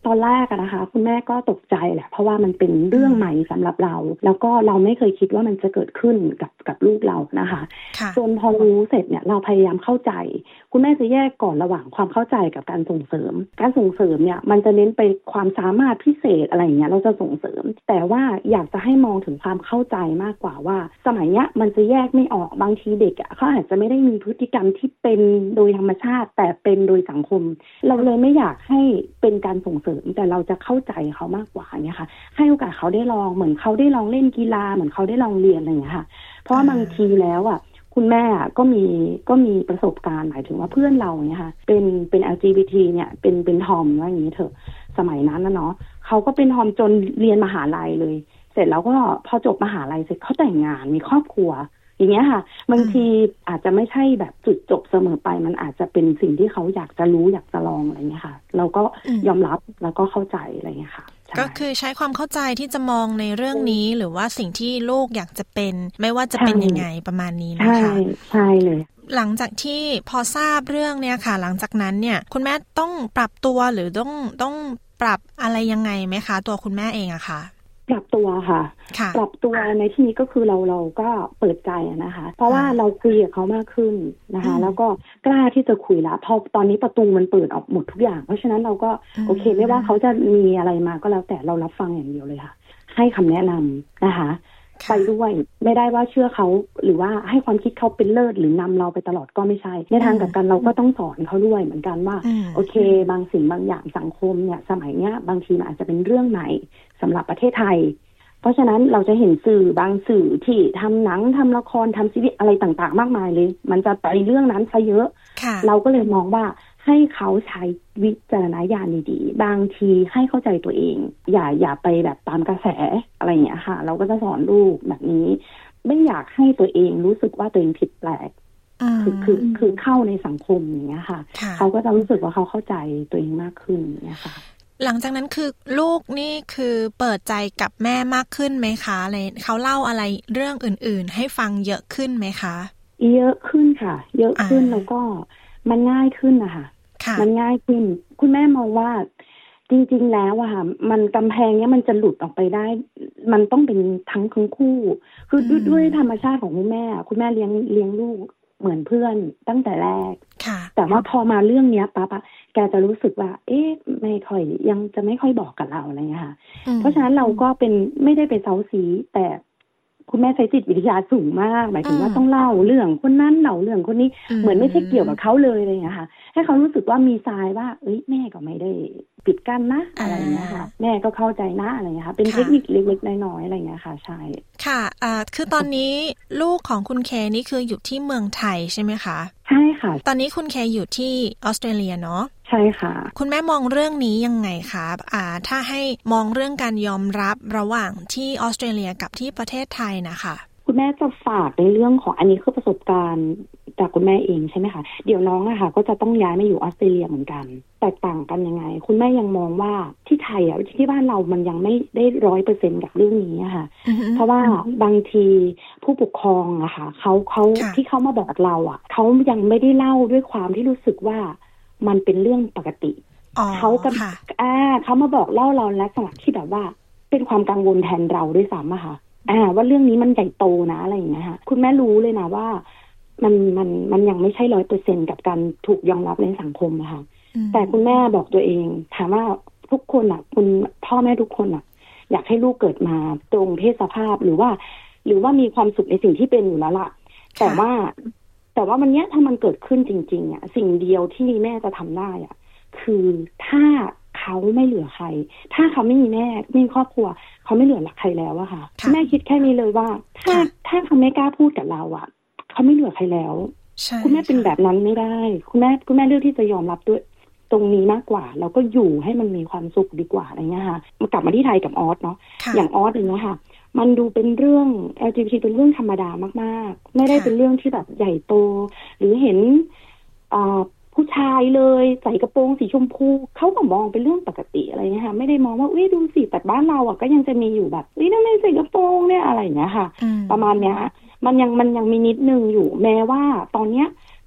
อนแรกอะนะคะคุณแม่ก็ตกใจแหละเพราะว่ามันเป็นเรื่องใหม่สำหรับเราแล้วก็เราไม่เคยคิดว่ามันจะเกิดขึ้นกับกับลูกเรานะคะส่วนพอรู้เสร็จเนี่ยเราพยายามเข้าใจคุณแม่จะแยกก่อนระหว่างความเข้าใจกับการส่งเสริมการส่งเสริมเนี่ยมันจะเน้นไปความสามารถพิเศษอะไรอย่างเงี้ยเราจะส่งเสริมแต่ว่าอยากจะให้มองถึงความเข้าใจมากกว่าว่าสมัยเนี้ยมันจะแยกไม่ออกบางทีเด็กอะเขาอาจจะไม่ได้มีพฤติกรรมที่เป็นโดยธรรมชาติแต่เป็นโดยสังคมเราเลยไม่อยากให้เป็นการส่งเสริมแต่เราจะเข้าใจเขามากกว่าเนี่ยค่ะให้โอกาสเขาได้ลองเหมือนเขาได้ลองเล่นกีฬาเหมือนเขาได้ลองเรียนอะไรอย่างเงี้ยค่ะเพราะบางทีแล้วอ่ะคุณแม่ก็มีก็มีประสบการณ์หมายถึงว่าเพื่อนเราเนี่ยค่ะเป็นเป็น แอล จี บี ที เนี่ยเป็นเป็นทอมว่าอย่างนี้เถอะสมัยนั้นนะเนาะเขาก็เป็นทอมจนเรียนมหาลัยเลยเสร็จแล้วก็พอจบมหาลัยเสร็จเขาแต่งงานมีครอบครัวอย่างเงี้ยค่ะบางทีอาจจะไม่ใช่แบบจุดจบเสมอไปมันอาจจะเป็นสิ่งที่เขาอยากจะรู้อยากจะลองอะไรเงี้ยค่ะเราก็ยอมรับแล้วก็เข้าใจอะไรเงี้ยค่ะก็คือใช้ความเข้าใจที่จะมองในเรื่องนี้หรือว่าสิ่งที่ลูกอยากจะเป็นไม่ว่าจะเป็นยังไงประมาณนี้นะคะใช่ใช่เลยหลังจากที่พอทราบเรื่องเนี่ยค่ะหลังจากนั้นเนี่ยคุณแม่ต้องปรับตัวหรือต้องต้องปรับอะไรยังไงไหมคะตัวคุณแม่เองอะคะปรับตัวค่ะปรับตัวในที่นี้ก็คือเราเราก็เปิดใจนะคะเพราะว่าเราคุยกับเขามากขึ้นนะคะแล้วก็กล้าที่จะคุยละพอตอนนี้ประตูมันเปิดออกหมดทุกอย่างเพราะฉะนั้นเราก็โอเคไม่ว่าเขาจะมีอะไรมาก็แล้วแต่เรารับฟังอย่างเดียวเลยค่ะให้คำแนะนำนะคะไปด้วยไม่ได้ว่าเชื่อเขาหรือว่าให้ความคิดเขาเป็นเลิศหรือนำเราไปตลอดก็ไม่ใช่ในทางกลับกันเราก็ต้องสอนเขาด้วยเหมือนกันว่าโอเคบางสิ่งบางอย่างสังคมเนี่ยสมัยเนี้ยบางทีมันอาจจะเป็นเรื่องใหม่สำหรับประเทศไทยเพราะฉะนั้นเราจะเห็นสื่อบางสื่อที่ทำหนังทำละครทำซีรีส์อะไรต่างๆมากมายเลยมันจะไปเรื่องนั้นซะเยอะเราก็เลยมองว่าให้เขาใช้วิจารณญาณดีๆบางทีให้เข้าใจตัวเองอย่าอย่าไปแบบตามกระแสอะไรอย่างเงี้ยค่ะเราก็จะสอนลูกแบบนี้ไม่อยากให้ตัวเองรู้สึกว่าตัวเองผิดแปลกคือคือคือเข้าในสังคมอย่างเงี้ยค่ะเขาก็จะรู้สึกว่าเขาเข้าใจตัวเองมากขึ้นเนี่ยค่ะหลังจากนั้นคือลูกนี่คือเปิดใจกับแม่มากขึ้นไหมคะอะไรเขาเล่าอะไรเรื่องอื่นๆให้ฟังเยอะขึ้นไหมคะเยอะขึ้นค่ะเยอะขึ้นแล้วก็มันง่ายขึ้นนะคะมันง่ายขึ้นคุณแม่มองว่าจริงๆแล้วอะค่ะมันกำแพงเนี้ยมันจะหลุดออกไปได้มันต้องเป็นทั้งทั้งคู่คือด้วยธรรมชาติของคุณแม่คุณแม่เลี้ยงเลี้ยงลูกเหมือนเพื่อนตั้งแต่แรกแต่ว่าพอมาเรื่องเนี้ยปั๊บอะแกจะรู้สึกว่าเอ๊ะไม่ค่อยยังจะไม่ค่อยบอกกับเราอะไรเงี้ยค่ะเพราะฉะนั้นเราก็เป็นไม่ได้เป็นเซาซีแต่คุณแม่ใช้จิตวิทยาสูงมากหมายถึงว่าต้องเล่าเรื่องคนนั้นเล่าเรื่องคนนี้เหมือนไม่ใช่เกี่ยวกับเขาเลยอะไรเงี้ยค่ะให้เขารู้สึกว่ามีทรายว่าเอ้ยแม่ก็ไม่ได้ปิดกั้นนะอะไรเงี้ยค่ะแม่ก็เข้าใจนะอะไรเงี้ยค่ะเป็นเทคนิคเล็กๆน้อยๆอะไรเงี้ยค่ะใช่ค่ะอ่าคือตอนนี้ลูกของคุณเคนี่คืออยู่ที่เมืองไทยใช่ไหมคะใช่ค่ะตอนนี้คุณเคอยู่ที่ออสเตรเลียเนาะใช่ค่ะคุณแม่มองเรื่องนี้ยังไงคะอ่าถ้าให้มองเรื่องการยอมรับระหว่างที่ออสเตรเลียกับที่ประเทศไทยนะคะคุณแม่จะฝากในเรื่องของอันนี้คือประสบการณ์จากคุณแม่เองใช่ไหมคะเดี๋ยวน้องอะค่ะก็จะต้องย้ายมาอยู่ออสเตรเลียเหมือนกันแตกต่างกันยังไงคุณแม่ยังมองว่าที่ไทยอะที่บ้านเรามันยังไม่ได้ร้อยเปอร์เซ็นต์กับเรื่องนี้อะค่ะ เพราะว่าบางทีผู้ปกครองอะค่ะเขาเขาที่เขามาบอกเราอะเขายังไม่ได้เล่าด้วยความที่รู้สึกว่ามันเป็นเรื่องปกติเขากับอ่าเขามาบอกเล่าเราและลักษณะที่แบบว่าเป็นความกังวลแทนเราด้วยซ้ำอะค่ะอ่าว่าเรื่องนี้มันใหญ่โตนะอะไรอย่างเงี้ยค่ะคุณแม่รู้เลยนะว่ามันมันมันยังไม่ใช่ร้อยเปอร์เซ็นต์กับการถูกยอมรับในสังคมนะคะแต่คุณแม่บอกตัวเองถามว่าทุกคนอ่ะคุณพ่อแม่ทุกคนอ่ะอยากให้ลูกเกิดมาตรงเพศสภาพหรือว่าหรือว่ามีความสุขในสิ่งที่เป็นอยู่แล้วล่ะแต่ว่าแต่ว่ามันเนี้ยถ้ามันเกิดขึ้นจริงๆอ่ะสิ่งเดียวที่แม่จะทำได้อ่ะคือถ้าเขาไม่เหลือใครถ้าเขาไม่มีแม่ไม่มีครอบครัวเขาไม่เหลือใครแล้วอะค่ะแม่คิดแค่นี้เลยว่าถ้าถ้าเขาไม่กล้าพูดกับเราอะเขาไม่เหลือใครแล้วคุณแม่เป็นแบบนั้นไม่ได้คุณแม่คุณแม่เลือกที่จะยอมรับด้วยตรงนี้มากกว่าแล้วก็อยู่ให้มันมีความสุขดีกว่าอะไรเงี้ยค่ะมากลับมาที่ไทยกับออสเนาะอย่างออสอย่างเงี้ยค่ะมันดูเป็นเรื่อง แอล จี บี ที เป็นเรื่องธรรมดามากๆไม่ได้เป็นเรื่องที่แบบใหญ่โตหรือเห็นอ่าผู้ชายเลยใส่กระโปรงสีชมพูเขาก็มองเป็นเรื่องปกติอะไรเงี้ยค่ะไม่ได้มองว่าอุ้ยดูสิแต่บ้านเราอ่ะก็ยังจะมีอยู่แบบอุ้ยนั่นไม่ใส่กระโปรงเนี่ยอะไรอย่างเงี้ยค่ะประมาณเนี้ยมันยังมันยังมีนิดนึงอยู่แม้ว่าตอนเนี้ย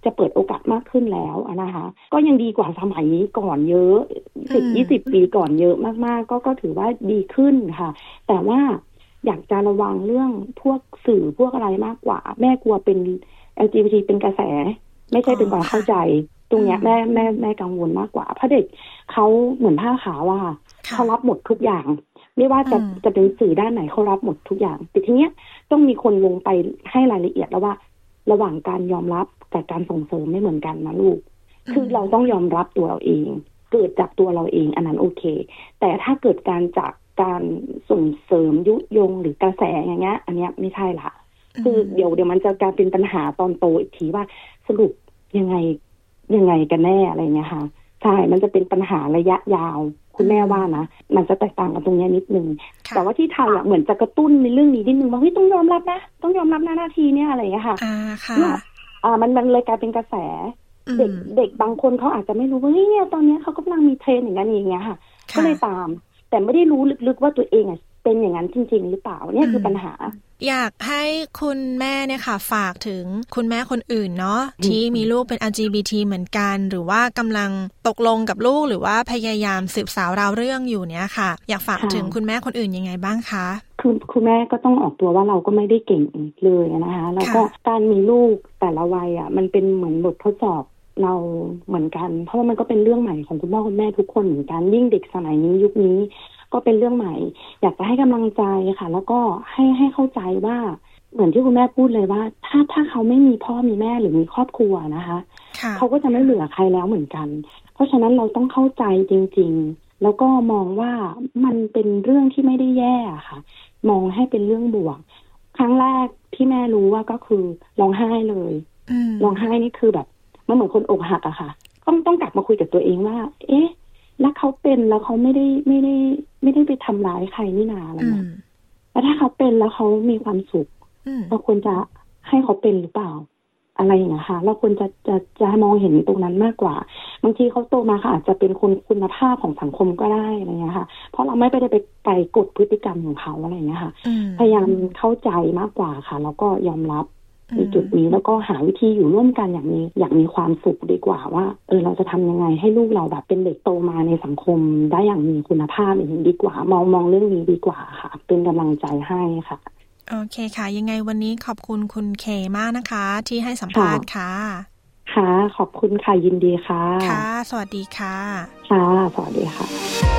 จะเปิดโอกาสมากขึ้นแล้วนะคะก็ยังดีกว่าสมัยก่อนเยอะสิบ ยี่สิบปีก่อนเยอะมากๆก็ก็ถือว่าดีขึ้นค่ะแต่ว่าอยากจะระวังเรื่องพวกสื่อพวกอะไรมากกว่าแม่กลัวเป็น แอล จี บี ที เป็นกระแสไม่ใช่เป็นความเข้าใจตรงเนี้ยแม่แม่แม่กังวลมากกว่าเพราะเด็กเขาเหมือนผ้าขาวอะค่ะเขารับหมดทุกอย่างไม่ว่าจะจะเป็นสื่อด้านไหนเขารับหมดทุกอย่างแต่ทีเนี้ยต้องมีคนลงไปให้รายละเอียดแล้วว่าระหว่างการยอมรับกับการส่งเสริมไม่เหมือนกันนะลูกคือเราต้องยอมรับตัวเราเองเกิดจากตัวเราเองอันนั้นโอเคแต่ถ้าเกิดการจากการส่งเสริมยุยงหรือกระแสอย่างเงี้ยอันเนี้ยไม่ใช่ละคือเดี๋ยวเดี๋ยวมันจะกลายเป็นปัญหาตอนโตอีกทีว่าสรุปยังไงยังไงกันแน่อะไรเงี้ยค่ะใช่มันจะเป็นปัญหาระยะยาวคุณแม่ว่านะมันจะแตกต่างกันตรงนี้นิดนึงแต่ว่าที่ไทยเหมือนจะกระตุ้นในเรื่องนี้นิดนึงว่าเฮ้ยต้องยอมรับนะต้องยอมรับหน้าที่เนี่ยอะไรเงี้ยค่ะอ่าค่ะอ่ามันมันเลยกลายเป็นกระแสเด็กเด็กบางคนเขาอาจจะไม่รู้ว่าเฮ้ยเนี่ยตอนนี้เขากำลังมีเทรนอย่างนั้นอย่างเงี้ยค่ะก็เลยตามแต่ไม่ได้รู้ลึกๆว่าตัวเองอ่ะเป็นอย่างนั้นจริงๆหรือเปล่าเนี่ยคือปัญหาอยากให้คุณแม่เนี่ยค่ะฝากถึงคุณแม่คนอื่นเนาะที่มีลูกเป็น แอล จี บี ที เหมือนกันหรือว่ากำลังตกลงกับลูกหรือว่าพยายามสืบสาวราวเรื่องอยู่เนี่ยค่ะอยากฝากถึงคุณแม่คนอื่นยังไงบ้างคะคือคุณแม่ก็ต้องออกตัวว่าเราก็ไม่ได้เก่งเลยนะคะแล้วก็การมีลูกแต่ละวัยอ่ะมันเป็นเหมือนบททดสอบเราเหมือนกันเพราะว่ามันก็เป็นเรื่องใหม่ของคุณพ่อคุณแม่ทุกคนเหมือนกันยิ่งเด็กสมัยนี้ยุคนี้ก็เป็นเรื่องใหม่อยากจะให้กำลังใจค่ะแล้วก็ให้ให้เข้าใจว่าเหมือนที่คุณแม่พูดเลยว่าถ้าถ้าเขาไม่มีพ่อมีแม่หรือมีครอบครัวนะคะเขาก็จะไม่เหลือใครแล้วเหมือนกันเพราะฉะนั้นเราต้องเข้าใจจริงๆแล้วก็มองว่ามันเป็นเรื่องที่ไม่ได้แย่ค่ะมองให้เป็นเรื่องบวกครั้งแรกที่แม่รู้ว่าก็คือร้องไห้เลยร้องไห้นี่คือแบบมันเหมือนคนอกหักอะค่ะต้องต้องกลับมาคุยกับตัวเองว่าเอ๊ะแล้วเขาเป็นแล้วเขาไม่ได้ไม่ได้ไม่ได้ไปทำร้ายใครนี่นาอะไรเงี้ยแล้วถ้าเขาเป็นแล้วเขามีความสุขเราควรจะให้เขาเป็นหรือเปล่าอะไรอย่างเงี้ยค่ะเราควรจะจะจะมองเห็นตรงนั้นมากกว่าบางทีเขาโตมาค่ะอาจจะเป็นคนคุณภาพของสังคมก็ได้อะไรเงี้ยค่ะเพราะเราไม่ไปได้ไปไปกดพฤติกรรมของเขาอะไรเงี้ยค่ะพยายามเข้าใจมากกว่าค่ะแล้วก็ยอมรับในจุดนี้แล้วก็หาวิธีอยู่ร่วมกันอย่างมีอย่างมีความสุขดีกว่าว่าเออเราจะทำยังไงให้ลูกเราแบบเป็นเด็กโตมาในสังคมได้อย่างมีคุณภาพอย่างนี้ดีกว่ามองมองเรื่องนี้ดีกว่าค่ะเป็นกำลังใจให้ค่ะโอเคค่ะยังไงวันนี้ขอบคุณคุณเคมากนะคะที่ให้สัมภาษณ์ค่ะค่ะขอบคุณค่ะยินดีค่ะค่ะสวัสดีค่ะค่ะสวัสดีค่ะ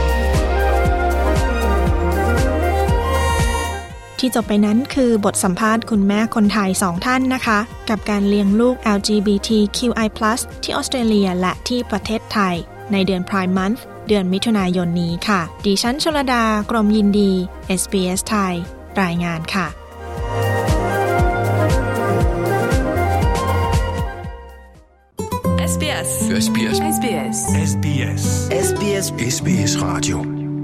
ที่จบไปนั้นคือบทสัมภาษณ์คุณแม่คนไทยสองท่านนะคะกับการเลี้ยงลูก แอล จี บี ที คิว ไอ พลัส ที่ออสเตรเลียและที่ประเทศไทยในเดือน Pride Month เดือนมิถุนายนนี้ค่ะดิฉันชลดากรมยินดี เอส บี เอส ไทยรายงานค่ะเอส บี เอส เอส บี เอส เอส บี เอส เอส บี เอส เอส บี เอส เอส บี เอส Radio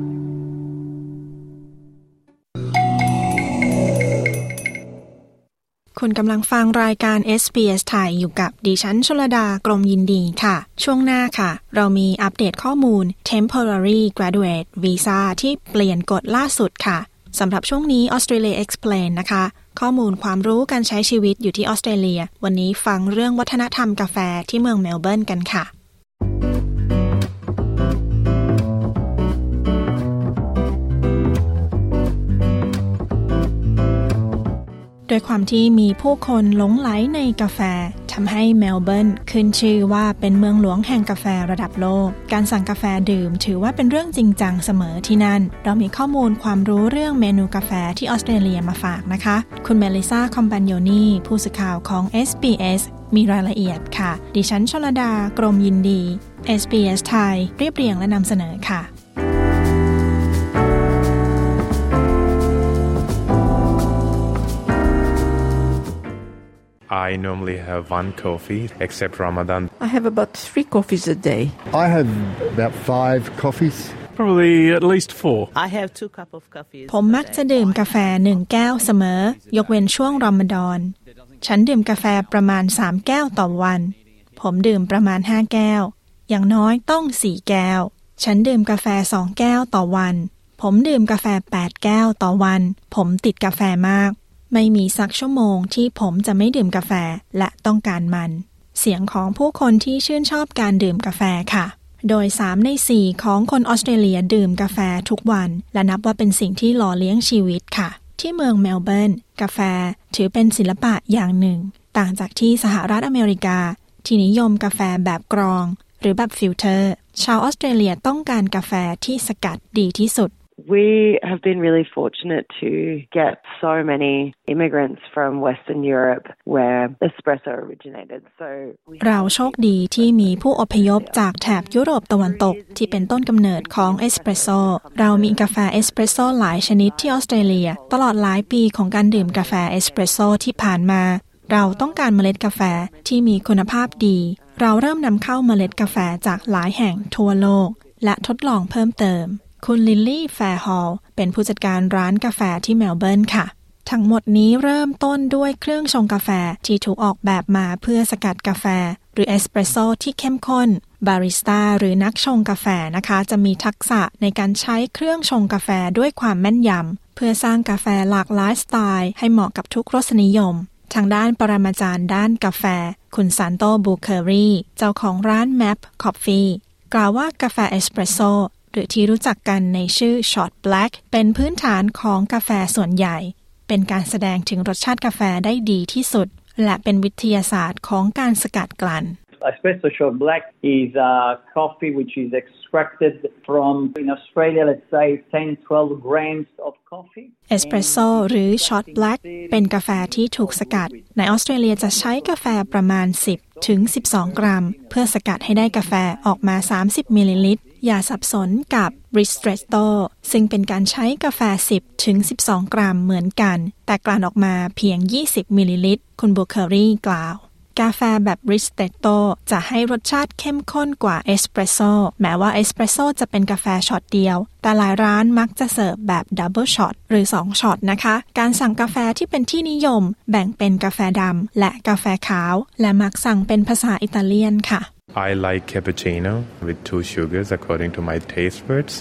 คุณกำลังฟังรายการ เอส บี เอส ไทยอยู่กับดิฉันชลดากรมยินดีค่ะช่วงหน้าค่ะเรามีอัปเดตข้อมูล Temporary Graduate Visa ที่เปลี่ยนกฎล่าสุดค่ะสำหรับช่วงนี้ Australia Explain นะคะข้อมูลความรู้การใช้ชีวิตอยู่ที่ออสเตรเลียวันนี้ฟังเรื่องวัฒนธรรมกาแฟที่เมืองเมลเบิร์นกันค่ะโดยความที่มีผู้คนหลงไหลในกาแฟทำให้เมลเบิร์นขึ้นชื่อว่าเป็นเมืองหลวงแห่งกาแฟระดับโลกการสั่งกาแฟดื่มถือว่าเป็นเรื่องจริงจังเสมอที่นั่นเรามีข้อมูลความรู้เรื่องเมนูกาแฟที่ออสเตรเลียมาฝากนะคะคุณเมลิซาคอมปานโยนีผู้สื่อข่าวของ เอส บี เอส มีรายละเอียดค่ะดิฉันชลดากรมยินดี เอส บี เอส ไทยเรียบเรียงและนำเสนอค่ะ I normally have one coffee, except Ramadan. I have about three coffees a day. I have about five coffees. Probably at least four. I have two cups of coffee. ผมมักจะดื่มกาแฟหนึ่งแก้วเสมอยกเว้นช่วงรอมฎอนฉันดื่มกาแฟประมาณสามแก้วต่อวันผมดื่มประมาณห้าแก้วอย่างน้อยต้องสี่แก้วฉันดื่มกาแฟสองแก้วต่อวันผมดื่มกาแฟแปดแก้วต่อวันผมติดกาแฟมากไม่มีสักชั่วโมงที่ผมจะไม่ดื่มกาแฟและต้องการมันเสียงของผู้คนที่ชื่นชอบการดื่มกาแฟค่ะโดยสามในสี่ของคนออสเตรเลียดื่มกาแฟทุกวันและนับว่าเป็นสิ่งที่หล่อเลี้ยงชีวิตค่ะที่เมืองเมลเบิร์นกาแฟถือเป็นศิลปะอย่างหนึ่งต่างจากที่สหรัฐอเมริกาที่นิยมกาแฟแบบกรองหรือแบบฟิลเตอร์ชาวออสเตรเลียต้องการกาแฟที่สกัดดีที่สุด We have been really fortunate to get so many immigrants from Western Europe where espresso originated. So เราโชคดีที่มีผู้อพยพจากแถบยุโรปตะวันตกที่เป็นต้นกำเนิดของเอสเปรสโซเรามีกาแฟเอสเปรสโซหลายชนิดที่ออสเตรเลียตลอดหลายปีของการดื่มกาแฟเอสเปรสโซที่ผ่านมาเราต้องการเมล็ดกาแฟที่มีคุณภาพดีเราเริ่มนำเข้าเมล็ดกาแฟจากหลายแห่งทั่วโลกและทดลองเพิ่มเติมคุณลิลลี่แฟร์ฮอลเป็นผู้จัดการร้านกาแฟที่เมลเบิร์นค่ะทั้งหมดนี้เริ่มต้นด้วยเครื่องชงกาแฟที่ถูกออกแบบมาเพื่อสกัดกาแฟหรือเอสเปรสโซที่เข้มข้นบาริสต้าหรือนักชงกาแฟนะคะจะมีทักษะในการใช้เครื่องชงกาแฟด้วยความแม่นยำเพื่อสร้างกาแฟหลากหลายสไตล์ให้เหมาะกับทุกรสนิยมทางด้านปรมาจารย์ด้านกาแฟคุณซานโตบูเคอรี่เจ้าของร้าน Map Coffee กล่าวว่ากาแฟเอสเปรสโซหรือที่รู้จักกันในชื่อ Shot Black เป็นพื้นฐานของกาแฟส่วนใหญ่เป็นการแสดงถึงรสชาติกาแฟได้ดีที่สุดและเป็นวิทยาศาสตร์ของการสกัดกลั่น Espresso Shot Black is a coffee which is extracted from, in Australia, let's say ten to twelve grams of coffee. Espresso หรือ Shot Black เป็นกาแฟที่ถูกสกัดในออสเตรเลียจะใช้กาแฟประมาณสิบถึงสิบสองกรัมเพื่อสกัดให้ได้กาแฟออกมาสามสิบมิลลิลิตรอย่าสับสนกับ Ristretto ซึ่งเป็นการใช้กาแฟสิบถึงสิบสองกรัมเหมือนกันแต่กลั่นออกมาเพียงยี่สิบมิลลิลิตรคุณบูเคอรี่กล่าวกาแฟแบบ Ristretto จะให้รสชาติเข้มข้นกว่าเอสเปรสโซแม้ว่าเอสเปรสโซจะเป็นกาแฟช็อตเดียวแต่หลายร้านมักจะเสิร์ฟแบบดับเบิลช็อตหรือสองช็อตนะคะการสั่งกาแฟที่เป็นที่นิยมแบ่งเป็นกาแฟดำและกาแฟขาวและมักสั่งเป็นภาษาอิตาเลียนค่ะ I like cappuccino with two sugars according to my taste buds.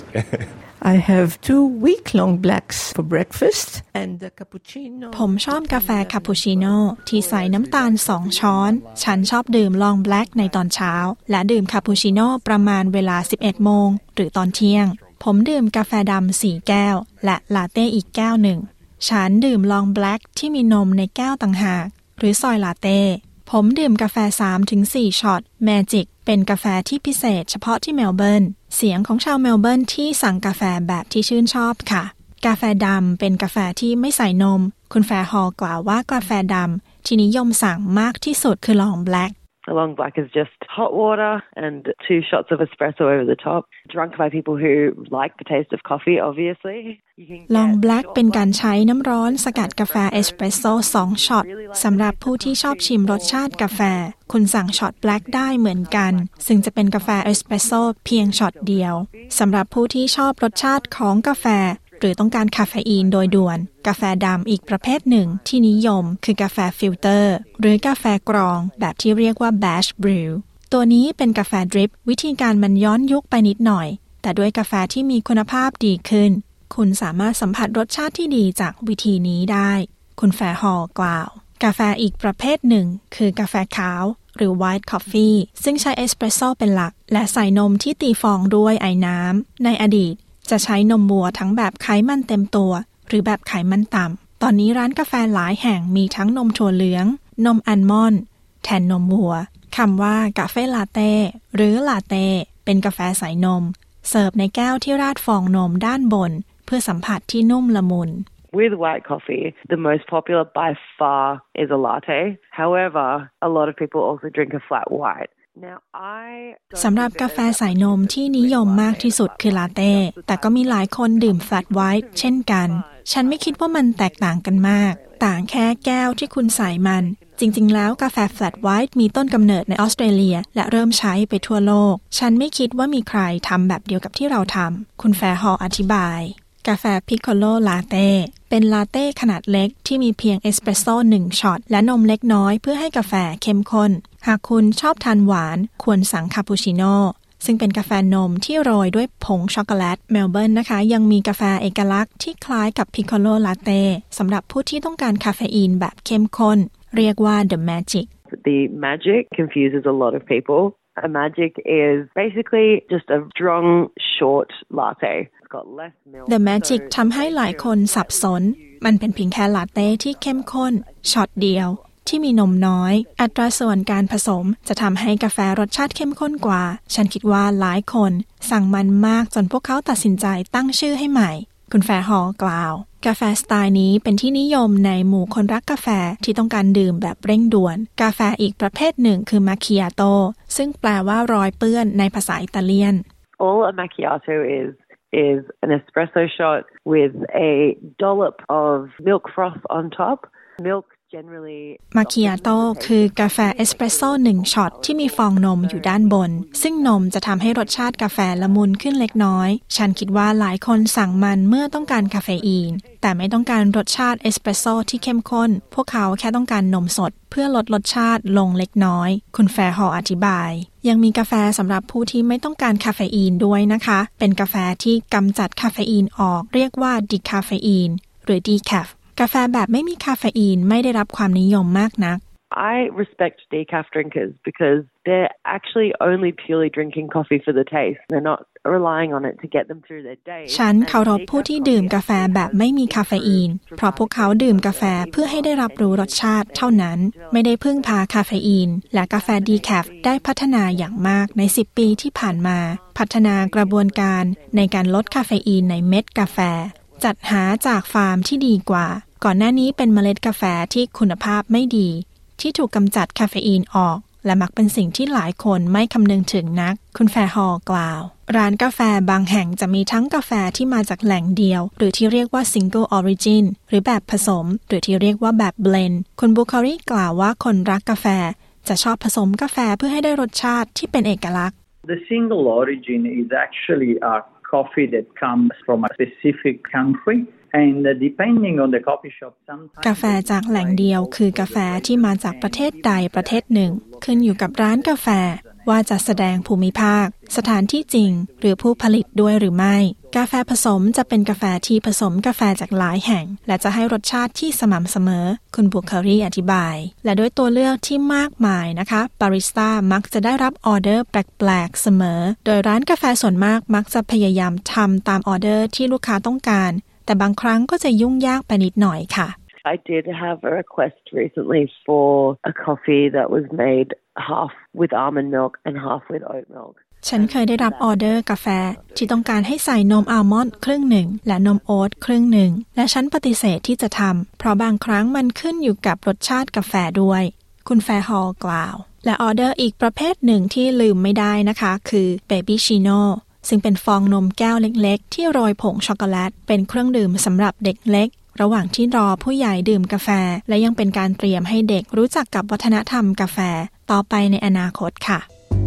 I have two week-long blacks for breakfast and the cappuccino. ผมชอบกาแฟคาปูชิโน่ที่ใส่น้ำตาลสองช้อนฉันชอบดื่มลองแบล็กในตอนเช้าและดื่มคาปูชิโน่ประมาณเวลา สิบเอ็ดโมงหรือตอนเที่ยงผมดื่มกาแฟดำสี่แก้วและลาเต้อีกแก้วหนึ่งฉันดื่มลองแบล็กที่มีนมในแก้วต่างหากหรือซอยลาเต้ผมดื่มกาแฟ สามถึงสี่ ช็อตแมจิกเป็นกาแฟที่พิเศษเฉพาะที่เมลเบิร์นเสียงของชาวเมลเบิร์นที่สั่งกาแฟแบบที่ชื่นชอบค่ะกาแฟดำเป็นกาแฟที่ไม่ใส่นมคุณแฟร์ฮอลกล่าวว่ากาแฟดำที่นิยมสั่งมากที่สุดคือลองแบล็ก The long black is just hot water and two shots of espresso over the top, drunk by people who like the taste of coffee, obviously. Long black เป็นการใช้น้ำร้อนสกัดกาแฟเอสเปรสโซ่สองช็อตสำหรับผู้ที่ชอบชิมรสชาติกาแฟคุณสั่งช็อตแบล็กได้เหมือนกันซึ่งจะเป็นกาแฟเอสเปรสโซ่เพียงช็อตเดียวสำหรับผู้ที่ชอบรสชาติของกาแฟหรือต้องการคาเฟอีนโดยด่วนกาแฟดำอีกประเภทหนึ่งที่นิยมคือกาแฟฟิลเตอร์หรือกาแฟกรองแบบที่เรียกว่า Batch Brew ตัวนี้เป็นกาแฟดริปวิธีการมันย้อนยุคไปนิดหน่อยแต่ด้วยกาแฟที่มีคุณภาพดีขึ้นคุณสามารถสัมผัสรสชาติที่ดีจากวิธีนี้ได้คุณแฟร์ฮอลกล่าวกาแฟอีกประเภทหนึ่งคือกาแฟขาวหรือ White Coffee ซึ่งใช้เอสเปรสโซ่เป็นหลักและใส่นมที่ตีฟองด้วยไอน้ำในอดีตจะใช้นมวัวทั้งแบบไขมันเต็มตัวหรือแบบไขมันต่ำตอนนี้ร้านกาแฟหลายแห่งมีทั้งนมถั่วเหลืองนมอัลมอนด์แทนนมวัวคำว่ากาเฟ่ลาเต้หรือลาเต้เป็นกาแฟใส่นมเสิร์ฟในแก้วที่ราดฟองนมด้านบนเพื่อสัมผัสที่นุ่มละมุน With white coffee, the most popular by far is a latte. However, a lot of people also drink a flat white. สำหรับกาแฟใส่นมที่นิยมมากที่สุดคือลาเต้แต่ก็มีหลายคนดื่มแฟลตไวท์เช่นกันฉันไม่คิดว่ามันแตกต่างกันมากต่างแค่แก้วที่คุณใส่มันจริงๆแล้วกาแฟแฟลตไวท์มีต้นกำเนิดในออสเตรเลียและเริ่มใช้ไปทั่วโลกฉันไม่คิดว่ามีใครทำแบบเดียวกับที่เราทำคุณแฟร์ฮอลอธิบายกาแฟพิคโคโลลาเต้เป็นลาเต้ขนาดเล็กที่มีเพียงเอสเปรสโซ่หนึ่งช็อตและนมเล็กน้อยเพื่อให้กาแฟเข้มข้นหากคุณชอบทานหวานควรสั่งคาปูชิโน่ซึ่งเป็นกาแฟนมที่โรยด้วยผงช็อกโกแลตเมลเบิร์นนะคะยังมีกาแฟเอกลักษณ์ที่คล้ายกับพิคโคโลลาเต้สำหรับผู้ที่ต้องการคาเฟอีนแบบเข้มข้นเรียกว่า The Magic The magic confuses a lot of people. A magic is basically just a strong, short latte. It's got less milk. The magic ทำให้หลายคนสับสนมันเป็นเพียงแค่ลาเต้ที่เข้มข้นช็อตเดียวที่มีนมน้อยอัตราส่วนการผสมจะทำให้กาแฟรสชาติเข้มข้นกว่าฉันคิดว่าหลายคนสั่งมันมากจนพวกเขาตัดสินใจตั้งชื่อให้ใหม่คุณแฟร์ฮอลล์กล่าวกาแฟสไตล์นี้เป็นที่นิยมในหมู่คนรักกาแฟที่ต้องการดื่มแบบเร่งด่วนกาแฟอีกประเภทหนึ่งคือมาคิอาโต้ซึ่งแปลว่ารอยเปื้อนในภาษาอิตาเลียน All a macchiato is is an espresso shot with a dollop of milk froth on top. Milk มาคิอาโต้คือกาแฟเอสเปรสโซ่หนึ่งช็อตที่มีฟองนมอยู่ด้านบนซึ่งนมจะทำให้รสชาติกาแฟละมุนขึ้นเล็กน้อยฉันคิดว่าหลายคนสั่งมันเมื่อต้องการคาเฟอีนแต่ไม่ต้องการรสชาติเอสเปรสโซ่ที่เข้มข้นพวกเขาแค่ต้องการนมสดเพื่อลดรสชาติลงเล็กน้อยคุณแฟร์ฮอลล์อธิบายยังมีกาแฟสำหรับผู้ที่ไม่ต้องการคาเฟอีนด้วยนะคะเป็นกาแฟที่กำจัดคาเฟอีนออกเรียกว่าดีคาเฟอีนหรือดีแคฟกาแฟแบบไม่มีคาเฟอีนไม่ได้รับความนิยมมากนัก I respect decaf drinkers because they're actually only purely drinking coffee for the taste. They're not relying on it to get them through their day. ฉันเคารพผู้ที่ดื่มกาแฟแบบไม่มีคาเฟอีนเพราะพวกเขาดื่มกาแฟเพื่อให้ได้รับรู้รสชาติเท่านั้นไม่ได้พึ่งพาคาเฟอีนและกาแฟดีแคฟได้พัฒนาอย่างมากในสิบปีที่ผ่านมาพัฒนากระบวนการในการลดคาเฟอีนในเม็ดกาแฟจัดหาจากฟาร์มที่ดีกว่าก่อนหน้านี้เป็นเมล็ดกาแฟที่คุณภาพไม่ดีที่ถูกกำจัดคาเฟอีนออกและมักเป็นสิ่งที่หลายคนไม่คำนึงถึงนักคุณแฟร์ฮอลล์กล่าวร้านกาแฟบางแห่งจะมีทั้งกาแฟที่มาจากแหล่งเดียวหรือที่เรียกว่า Single Origin หรือแบบผสมหรือที่เรียกว่าแบบ Blend คุณบุคารีกล่าวว่าคนรักกาแฟจะชอบผสมกาแฟเพื่อให้ได้รสชาติที่เป็นเอกลักษณ์ The Single Origin is actually a coffee that comes from a specific country.And depending on the coffee shop, sometimes กาแฟจากแหล่งเดียวคือกาแฟที่มาจากประเทศใดประเทศหนึ่งขึ้นอยู่กับร้านกาแฟว่าจะแสดงภูมิภาคสถานที่จริงหรือผู้ผลิตด้วยหรือไม่กาแฟผสมจะเป็นกาแฟที่ผสมกาแฟจากหลายแห่งและจะให้รสชาติที่สม่ำเสมอคุณบุคารีอธิบายและด้วยตัวเลือกที่มากมายนะคะบาริสต้ามักจะได้รับออเดอร์แปลกๆเสมอโดยร้านกาแฟส่วนมากมักจะพยายามทำตามออเดอร์ที่ลูกค้าต้องการแต่บางครั้งก็จะยุ่งยากไปนิดหน่อยค่ะ I did have a request recently for a coffee that was made half with almond milk and half with oat milk. ฉันเคยได้รับออเดอร์กาแฟที่ต้องการให้ใส่นมอัลมอนด์ครึ่งหนึ่งและนมโอ๊ตครึ่งหนึ่งและฉันปฏิเสธที่จะทำเพราะบางครั้งมันขึ้นอยู่กับรสชาติกาแฟด้วยคุณแฟร์ฮอลล์กล่าวและออเดอร์อีกประเภทหนึ่งที่ลืมไม่ได้นะคะคือเบบี้ชิโน่ซึ่งเป็นฟองนมแก้วเล็กๆที่โรยผงช็อกโกแลตเป็นเครื่องดื่มสำหรับเด็กเล็กระหว่างที่รอผู้ใหญ่ดื่มกาแฟและยังเป็นการเตรียมให้เด็กรู้จักกับวัฒนธรรมกาแฟต่อไปในอนาคตค่ะ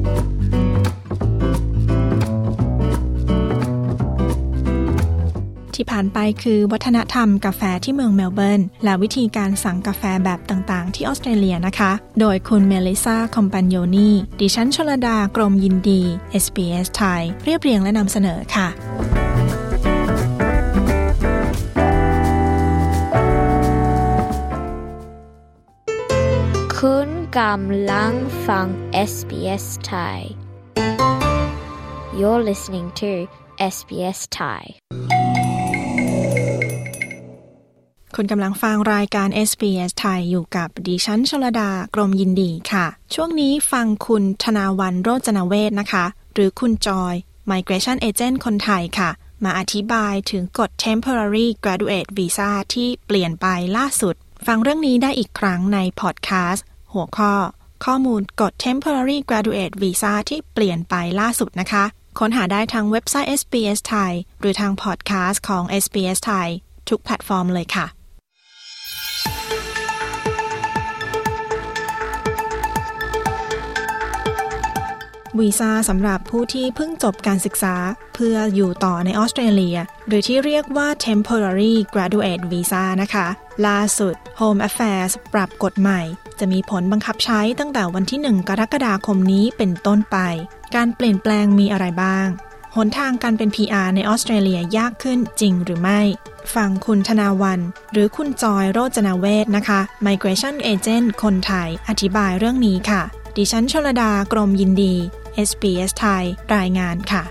ที่ผ่านไปคือวัฒนธรรมกาแฟที่เมืองเมลเบิร์นและวิธีการสั่งกาแฟแบบต่างๆที่ออสเตรเลียนะคะโดยคุณเมลิซาคอมปานโยนีดิฉันชลดากรมยินดี เอส บี เอส ไทยเรียบเรียงและนำเสนอค่ะคุณกำลังฟัง เอส บี เอส ไทย You're listening to เอส บี เอส Thai คุณกำลังฟังรายการ เอส บี เอส ไทยอยู่กับดิฉันชลดากรมยินดีค่ะช่วงนี้ฟังคุณธนาวรรณโรจนเวชนะคะหรือคุณจอย Migration Agent คนไทยค่ะมาอธิบายถึงกฎ Temporary Graduate Visa ที่เปลี่ยนไปล่าสุดฟังเรื่องนี้ได้อีกครั้งในพอดแคสต์หัวข้อข้อมูลกฎ Temporary Graduate Visa ที่เปลี่ยนไปล่าสุดนะคะค้นหาได้ทางเว็บไซต์ เอส บี เอส ไทยหรือทางพอดแคสต์ของ เอส บี เอส ไทยทุกแพลตฟอร์มเลยค่ะวีซ่าสำหรับผู้ที่เพิ่งจบการศึกษาเพื่ออยู่ต่อในออสเตรเลียหรือที่เรียกว่า Temporary Graduate Visa นะคะล่าสุด Home Affairs ปรับกฎใหม่จะมีผลบังคับใช้ตั้งแต่วันที่หนึ่งกรกฎาคมนี้เป็นต้นไปการเปลี่ยนแปลงมีอะไรบ้างหนทางการเป็น พี อาร์ ในออสเตรเลียยากขึ้นจริงหรือไม่ฟังคุณธนาวันหรือคุณจอยโรจนาเวศนะคะ Migration Agent คนไทยอธิบายเรื่องนี้ค่ะดิฉันชลดากรมยินดี เอส บี เอส ไทยรายงานค่ะ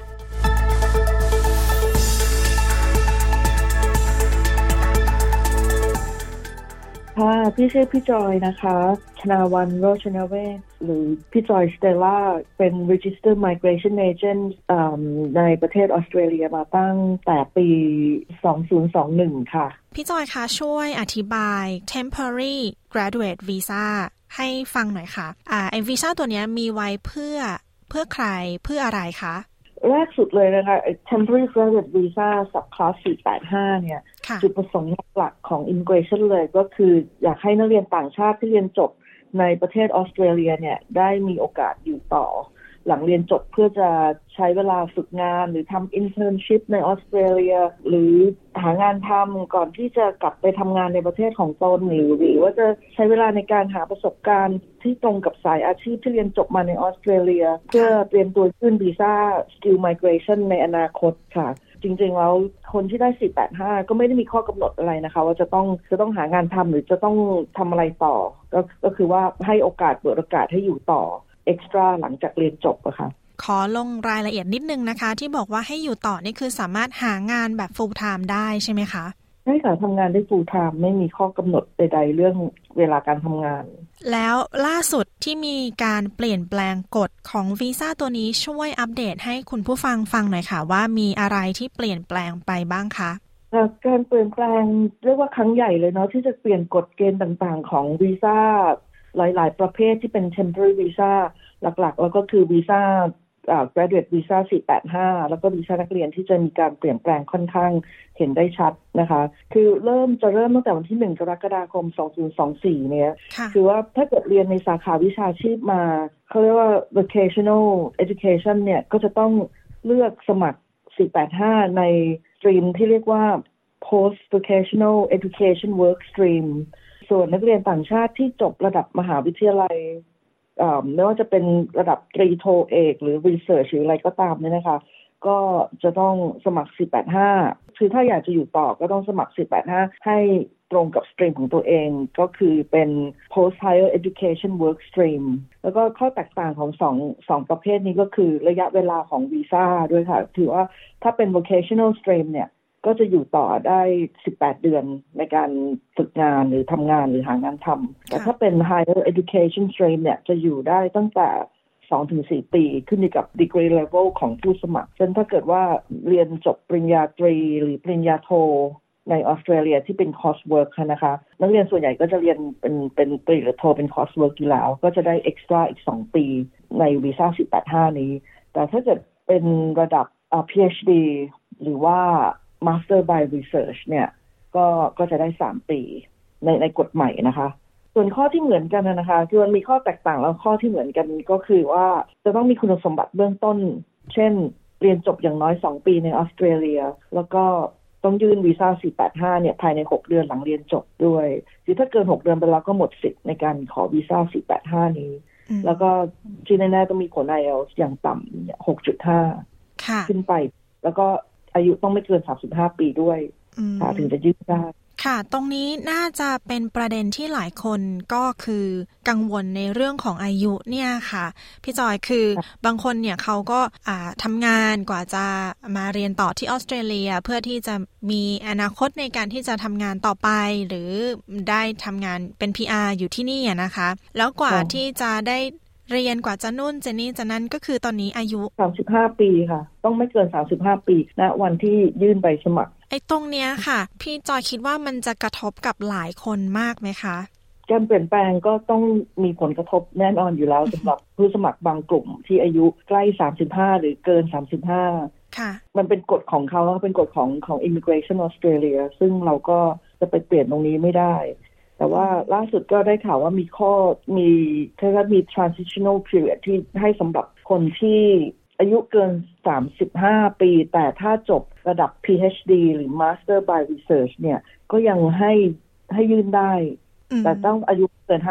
ค่ะพี่ชื่อพี่จอยนะคะชนาวันโรชนาเวศหรือพี่จอยสเตลล่าเป็น Registered Migration Agent ในประเทศออสเตรเลียมาตั้งแต่ปีสองพันยี่สิบเอ็ดค่ะพี่จอยคะช่วยอธิบาย Temporary Graduate Visa ให้ฟังหน่อยค่ะอ่าไอ้วีซ่าตัวนี้มีไว้เพื่อเพื่อใครเพื่ออะไรคะแรกสุดเลยนะคะ Temporary Graduate Visa Subclass สี่แปดห้าเนี่ยจุดประสงค์หลักของ Immigration เลยก็คืออยากให้นักเรียนต่างชาติที่เรียนจบในประเทศออสเตรเลียเนี่ยได้มีโอกาสอยู่ต่อหลังเรียนจบเพื่อจะใช้เวลาฝึกงานหรือทำ internship ในออสเตรเลียหรือหางานทำก่อนที่จะกลับไปทำงานในประเทศของตนหรือหรือว่าจะใช้เวลาในการหาประสบการณ์ที่ตรงกับสายอาชีพที่เรียนจบมาในออสเตรเลียเพื่อเตรียมตัวยื่นวีซ่า Skill Migration ในอนาคตค่ะจริงๆแล้วคนที่ได้สี่แปดห้าก็ไม่ได้มีข้อกำหนดอะไรนะคะว่าจะต้องจะต้องหางานทำหรือจะต้องทำอะไรต่อก็ก็คือว่าให้โอกาสเปิดโอกาสให้อยู่ต่อเอ็กซ์ตร้าหลังจากเรียนจบอะค่ะขอลงรายละเอียดนิดนึงนะคะที่บอกว่าให้อยู่ต่อนี่คือสามารถหางานแบบ full time ได้ใช่ไหมคะใช่ค่ะทำงานได้ full time ไม่มีข้อกำหนดใดๆเรื่องเวลาการทำงานแล้วล่าสุดที่มีการเปลี่ยนแปลงกฎของวีซ่าตัวนี้ช่วยอัปเดตให้คุณผู้ฟังฟังหน่อยค่ะว่ามีอะไรที่เปลี่ยนแปลงไปบ้างคะการเปลี่ยนแปลงเรียกว่าครั้งใหญ่เลยเนาะที่จะเปลี่ยนกฎเกณฑ์ต่างๆของวีซ่าหลายๆประเภทที่เป็น temporary visa หลักๆแล้วก็คือวีซ่าอ่า graduate visa สี่แปดห้าแล้วก็วีซ่านักเรียนที่จะมีการเปลี่ยนแปลงค่อนข้างเห็นได้ชัดนะคะคือเริ่มจะเริ่มตั้งแต่วันที่หนึ่งกรกฎาคมสองพันยี่สิบสี่เนี่ยคือว่าถ้าเกิดเรียนในสาขาวิชาชีพมาเขาเรียกว่า vocational education เนี่ยก็จะต้องเลือกสมัครสี่แปดห้าในสตรีมที่เรียกว่า post vocational education work streamส่วนนักเรียนต่างชาติที่จบระดับมหาวิทยาลัยไม่ว่าจะเป็นระดับตรีโทเอกหรือ research หรืออะไรก็ตามเนี่ยนะคะก็จะต้องสมัครสี่แปดห้าคือถ้าอยากจะอยู่ต่อก็ต้องสมัครสี่แปดห้าให้ตรงกับสตรีมของตัวเองก็คือเป็น post higher education work stream แล้วก็ข้อแตกต่างของสองสองประเภทนี้ก็คือระยะเวลาของวีซ่าด้วยค่ะถือว่าถ้าเป็น vocational stream เนี่ยก็จะอยู่ต่อได้สิบแปดเดือนในการฝึกงานหรือทำงานหรือหางานทำแต่ถ้าเป็น higher education stream เนี่ยจะอยู่ได้ตั้งแต่ สองถึงสี่ ปีขึ้นอยู่กับ degree level ของผู้สมัครเช่นถ้าเกิดว่าเรียนจบปริญญาตรีหรือปริญญาโทในออสเตรเลียที่เป็น coursework นะคะนักเรียนส่วนใหญ่ก็จะเรียนเป็นเป็นตรีหรือโทเป็น coursework อยู่แล้วก็จะได้ extra อีกสองปีในวีซ่าสี่แปดห้านี้แต่ถ้าเกิดเป็นระดับ พี เอช ดี หรือว่าMaster by Research เนี่ยก็ก็จะได้สามปีในในกฎใหม่นะคะส่วนข้อที่เหมือนกันนะคะคือมันมีข้อแตกต่างแล้วข้อที่เหมือนกันก็คือว่าจะต้องมีคุณสมบัติเบื้องต้นเช่นเรียนจบอย่างน้อยสองปีในออสเตรเลียแล้วก็ต้องยื่นวีซ่าสี่แปดห้าเนี่ยภายในหกเดือนหลังเรียนจบด้วยคือถ้าเกินหกเดือนไปแล้วก็หมดสิทธิ์ในการขอวีซ่าสี่แปดห้านี้แล้วก็ที่แน่ๆต้องมีผล ไอ เอล ที เอส อย่างต่ำ หกจุดห้า ขึ้นไปแล้วก็อายุต้องไม่เกินสามสิบห้าปีด้วยค่ะถึงจะยื่นได้ค่ะตรงนี้น่าจะเป็นประเด็นที่หลายคนก็คือกังวลในเรื่องของอายุเนี่ยค่ะพี่จอยคือบางคนเนี่ยเขาก็อ่าทำงานกว่าจะมาเรียนต่อที่ออสเตรเลียเพื่อที่จะมีอนาคตในการที่จะทำงานต่อไปหรือได้ทำงานเป็น พี อาร์ อยู่ที่นี่นะคะแล้วกว่าที่จะได้เรียนกว่าจะนู่นจะนี่จะนั่นก็คือตอนนี้อายุสามสิบห้าปีค่ะต้องไม่เกินสามสิบห้าปีณวันที่ยื่นใบสมัครไอ้ตรงเนี้ยค่ะพี่จอยคิดว่ามันจะกระทบกับหลายคนมากไหมคะการเปลี่ยนแปลงก็ต้องมีผลกระทบแน่นอนอยู่แล้ว สำหรับผู้สมัครบางกลุ่มที่อายุใกล้สามสิบห้าหรือเกินสามสิบห้าค่ะมันเป็นกฎของเขาแล้วเป็นกฎของของ Immigration Australia ซึ่งเราก็จะไปเปลี่ยนตรงนี้ไม่ได้แต่ว่าล่าสุดก็ได้ข่าวว่ามีข้อมีถ้ามี transitional period ที่ให้สำหรับคนที่อายุเกินสามสิบห้าปีแต่ถ้าจบระดับ พี เอช ดี หรือ Master by Research เนี่ยก็ยังให้ให้ยื่นได้แต่ต้องอายุเกินห้าสิบ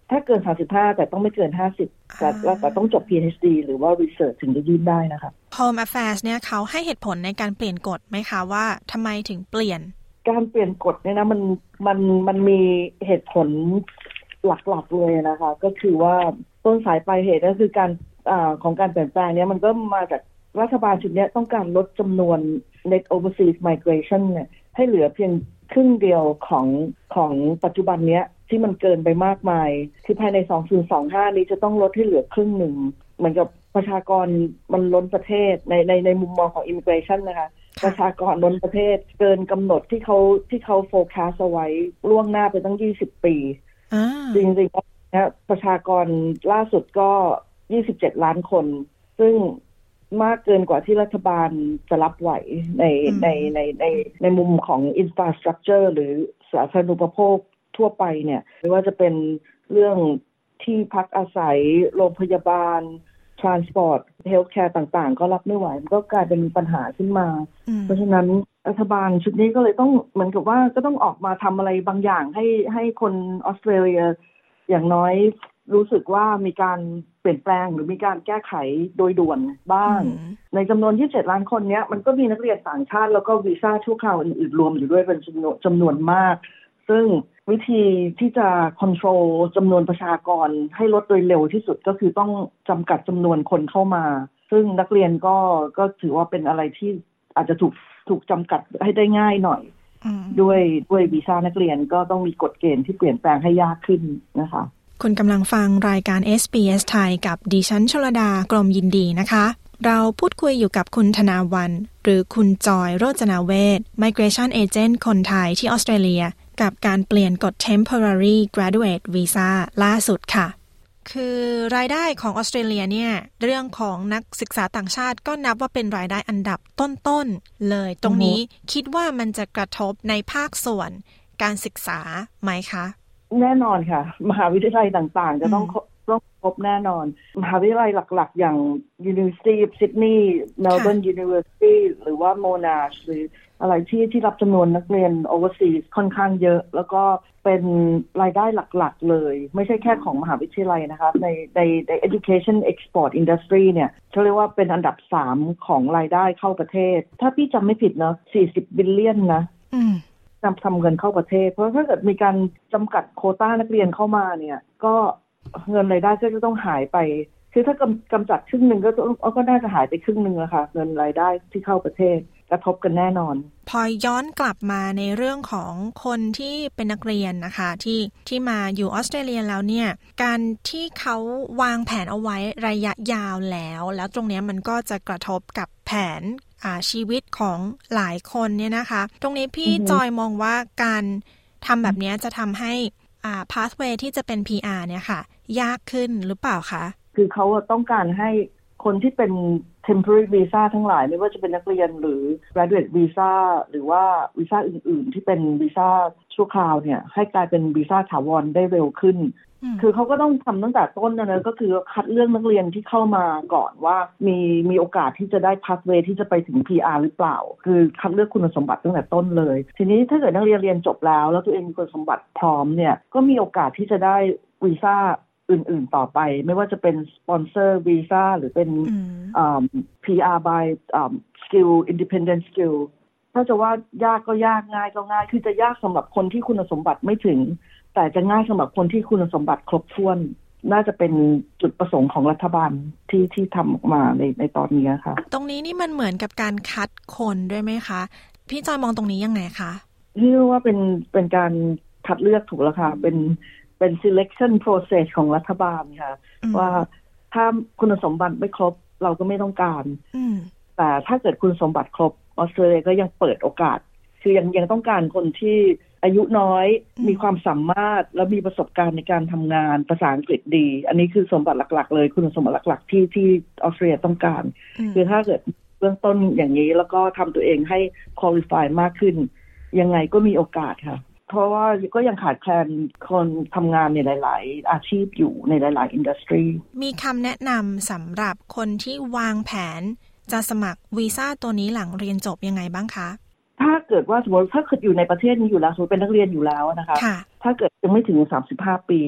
ถ้าเกินสามสิบห้าแต่ต้องไม่เกินห้าสิบแต่แต่ต้องจบ พี เอช ดี หรือว่า research ถึงจะยื่นได้นะคะ Home Affairs เนี่ยเขาให้เหตุผลในการเปลี่ยนกฎไหมคะว่าทำไมถึงเปลี่ยนการเปลี่ยนกฎเนี่ยนะมันมันมันมีเหตุผลหลักๆเลยนะคะก็คือว่าต้นสายปลายเหตุก็คือการอ่าของการเปลี่ยนแปลงเนี้ยมันก็มาจากรัฐบาลชุดนี้ต้องการลดจำนวน net overseas migration เนี่ยให้เหลือเพียงครึ่งเดียวของของปัจจุบันเนี้ยที่มันเกินไปมากมายคือภายในสองพันยี่สิบห้านี้จะต้องลดให้เหลือครึ่งหนึ่งเหมือนกับประชากรมันล้นประเทศในในในมุมมองของ immigration นะคะประชากรล้นประเทศเกินกำหนดที่เขาที่เขาโฟกัสเอาไว้ล่วงหน้าไปตั้งยี่สิบปีจริงๆนะประชากรล่าสุดก็ยี่สิบเจ็ดล้านคนซึ่งมากเกินกว่าที่รัฐบาลจะรับไหวในในในในในมุมของ infrastructure หรือสาธารณูปโภคทั่วไปเนี่ยไม่ว่าจะเป็นเรื่องที่พักอาศัยโรงพยาบาล transport healthcare ต่างๆก็รับไม่ไหวมันก็กลายเป็นปัญหาขึ้นมาเพราะฉะนั้นรัฐบาลชุดนี้ก็เลยต้องเหมือนกับว่าก็ต้องออกมาทำอะไรบางอย่างให้ให้คนออสเตรเลียอย่างน้อยรู้สึกว่ามีการเปลี่ยนแปลงหรือมีการแก้ไขโดยด่วนบ้างในจำนวนยี่สิบเจ็ดล้านคนนี้มันก็มีนักเรียนต่างชาติแล้วก็วีซ่าชั่วคราวอื่นๆรวมอยู่ด้วยเป็นจำนวนจำนวนมากซึ่งวิธีที่จะ control จำนวนประชากรให้ลดโดยเร็วที่สุดก็คือต้องจำกัดจำนวนคนเข้ามาซึ่งนักเรียนก็ก็ถือว่าเป็นอะไรที่อาจจะถูกถูกจำกัดให้ได้ง่ายหน่อยด้วยด้วยวีซ่านักเรียนก็ต้องมีกฎเกณฑ์ที่เปลี่ยนแปลงให้ยากขึ้นนะคะคุณกำลังฟังรายการ เอส บี เอส ไทยกับดิฉันชลดากรมยินดีนะคะเราพูดคุยอยู่กับคุณธนาวันหรือคุณจอยโรจนาเวช Migration Agent คนไทยที่ออสเตรเลียกับการเปลี่ยนกฎ Temporary Graduate Visa ล่าสุดค่ะคือรายได้ของออสเตรเลียเนี่ยเรื่องของนักศึกษาต่างชาติก็นับว่าเป็นรายได้อันดับต้นๆเลยตรงนี้คิดว่ามันจะกระทบในภาคส่วนการศึกษาไหมคะแน่นอนค่ะมหาวิทยาลัยต่างๆจะต้องต้องพบแน่นอนมหาวิทยาลัยหลักๆอย่าง University of Sydney Melbourne University หรือว่า Monash หรืออะไรที่ที่รับจำนวนนักเรียน overseas ค่อนข้างเยอะแล้วก็เป็นรายได้หลักๆเลยไม่ใช่แค่ของมหาวิทยาลัยนะคะในในใน education export industry เนี่ยเขาเรียกว่าเป็นอันดับสามของรายได้เข้าประเทศถ้าพี่จำไม่ผิดเนาะสี่สิบบิลเลียนนะนำทำเงินเข้าประเทศเพราะถ้าเกิดมีการจำกัดโควต้านักเรียนเข้ามาเนี่ยก็เงินรายได้ก็จะต้องหายไปคือถ้ากำกำจัดครึ่งหนึ่งก็ก็น่าจะหายไปครึ่งหนึ่งอะค่ะเงินรายได้ที่เข้าประเทศกระทบกันแน่นอนพอย้อนกลับมาในเรื่องของคนที่เป็นนักเรียนนะคะที่ที่มาอยู่ออสเตรเลียแล้วเนี่ยการที่เขาวางแผนเอาไว้ระยะยาวแล้วแล้วตรงนี้มันก็จะกระทบกับแผนชีวิตของหลายคนเนี่ยนะคะตรงนี้พี่จอยมองว่าการทำแบบนี้จะทำให้อ่า pathway ที่จะเป็น พี อาร์ เนี่ยค่ะยากขึ้นหรือเปล่าคะคือเขาต้องการให้คนที่เป็น temporary visa ทั้งหลายไม่ว่าจะเป็นนักเรียนหรือ graduate visa หรือว่าวีซ่าอื่นๆที่เป็นวีซ่าชั่วคราวเนี่ยให้กลายเป็นวีซ่าถาวรได้เร็วขึ้นคือเขาก็ต้องทำตั้งแต่ต้นนะนะก็คือคัดเลือกนักเรียนที่เข้ามาก่อนว่ามีมีโอกาสที่จะได้ pathway ที่จะไปถึง พี อาร์ หรือเปล่าคือคัดเลือกคุณสมบัติตั้งแต่ต้นเลยทีนี้ถ้าเกิดนักเรียนเรียนจบแล้วแล้วตัวเองมีคุณสมบัติพร้อมเนี่ยก็มีโอกาสที่จะได้วีซ่าอื่นๆต่อไปไม่ว่าจะเป็น sponsor visa หรือเป็น พี อาร์ by skill independent skill ถ้าจะว่ายากก็ยากง่ายก็ง่ายคือจะยากสำหรับคนที่คุณสมบัติไม่ถึงแต่จะง่ายสำหรับคนที่คุณสมบัติครบถ้วนน่าจะเป็นจุดประสงค์ของรัฐบาลที่ที่ทำออกมาในในตอนนี้ค่ะตรงนี้นี่มันเหมือนกับการคัดคนด้วยไหมคะพี่จอยมองตรงนี้ยังไงคะเรียกว่าเป็นเป็นการคัดเลือกถูกแล้วค่ะเป็นเป็น selection process ของรัฐบาลค่ะว่าถ้าคุณสมบัติไม่ครบเราก็ไม่ต้องการแต่ถ้าเกิดคุณสมบัติครบออสเตรเลียก็ยังเปิดโอกาสคือยังยังต้องการคนที่อายุน้อยมีความสามารถและมีประสบการณ์ในการทำงานภาษาอังกฤษดีอันนี้คือสมบัติหลักๆเลยคุณสมบัติหลักๆที่ที่ออสเตรเลียต้องการคือถ้าเกิดเบื้องต้นอย่างนี้แล้วก็ทำตัวเองให้ qualify มากขึ้นยังไงก็มีโอกาสค่ะเพราะว่าก็ยังขาดแคลนคนทำงานในหลายๆอาชีพอยู่ในหลายๆอินดัสทรีมีคำแนะนำสำหรับคนที่วางแผนจะสมัครวีซ่าตัวนี้หลังเรียนจบยังไงบ้างคะถ้าเกิดว่าสมมติถ้าเกิดอยู่ในประเทศนี้อยู่แล้วสมมติเป็นนักเรียนอยู่แล้วนะคะถ้าเกิดยังไม่ถึงสามสิบห้าปีเนี่ย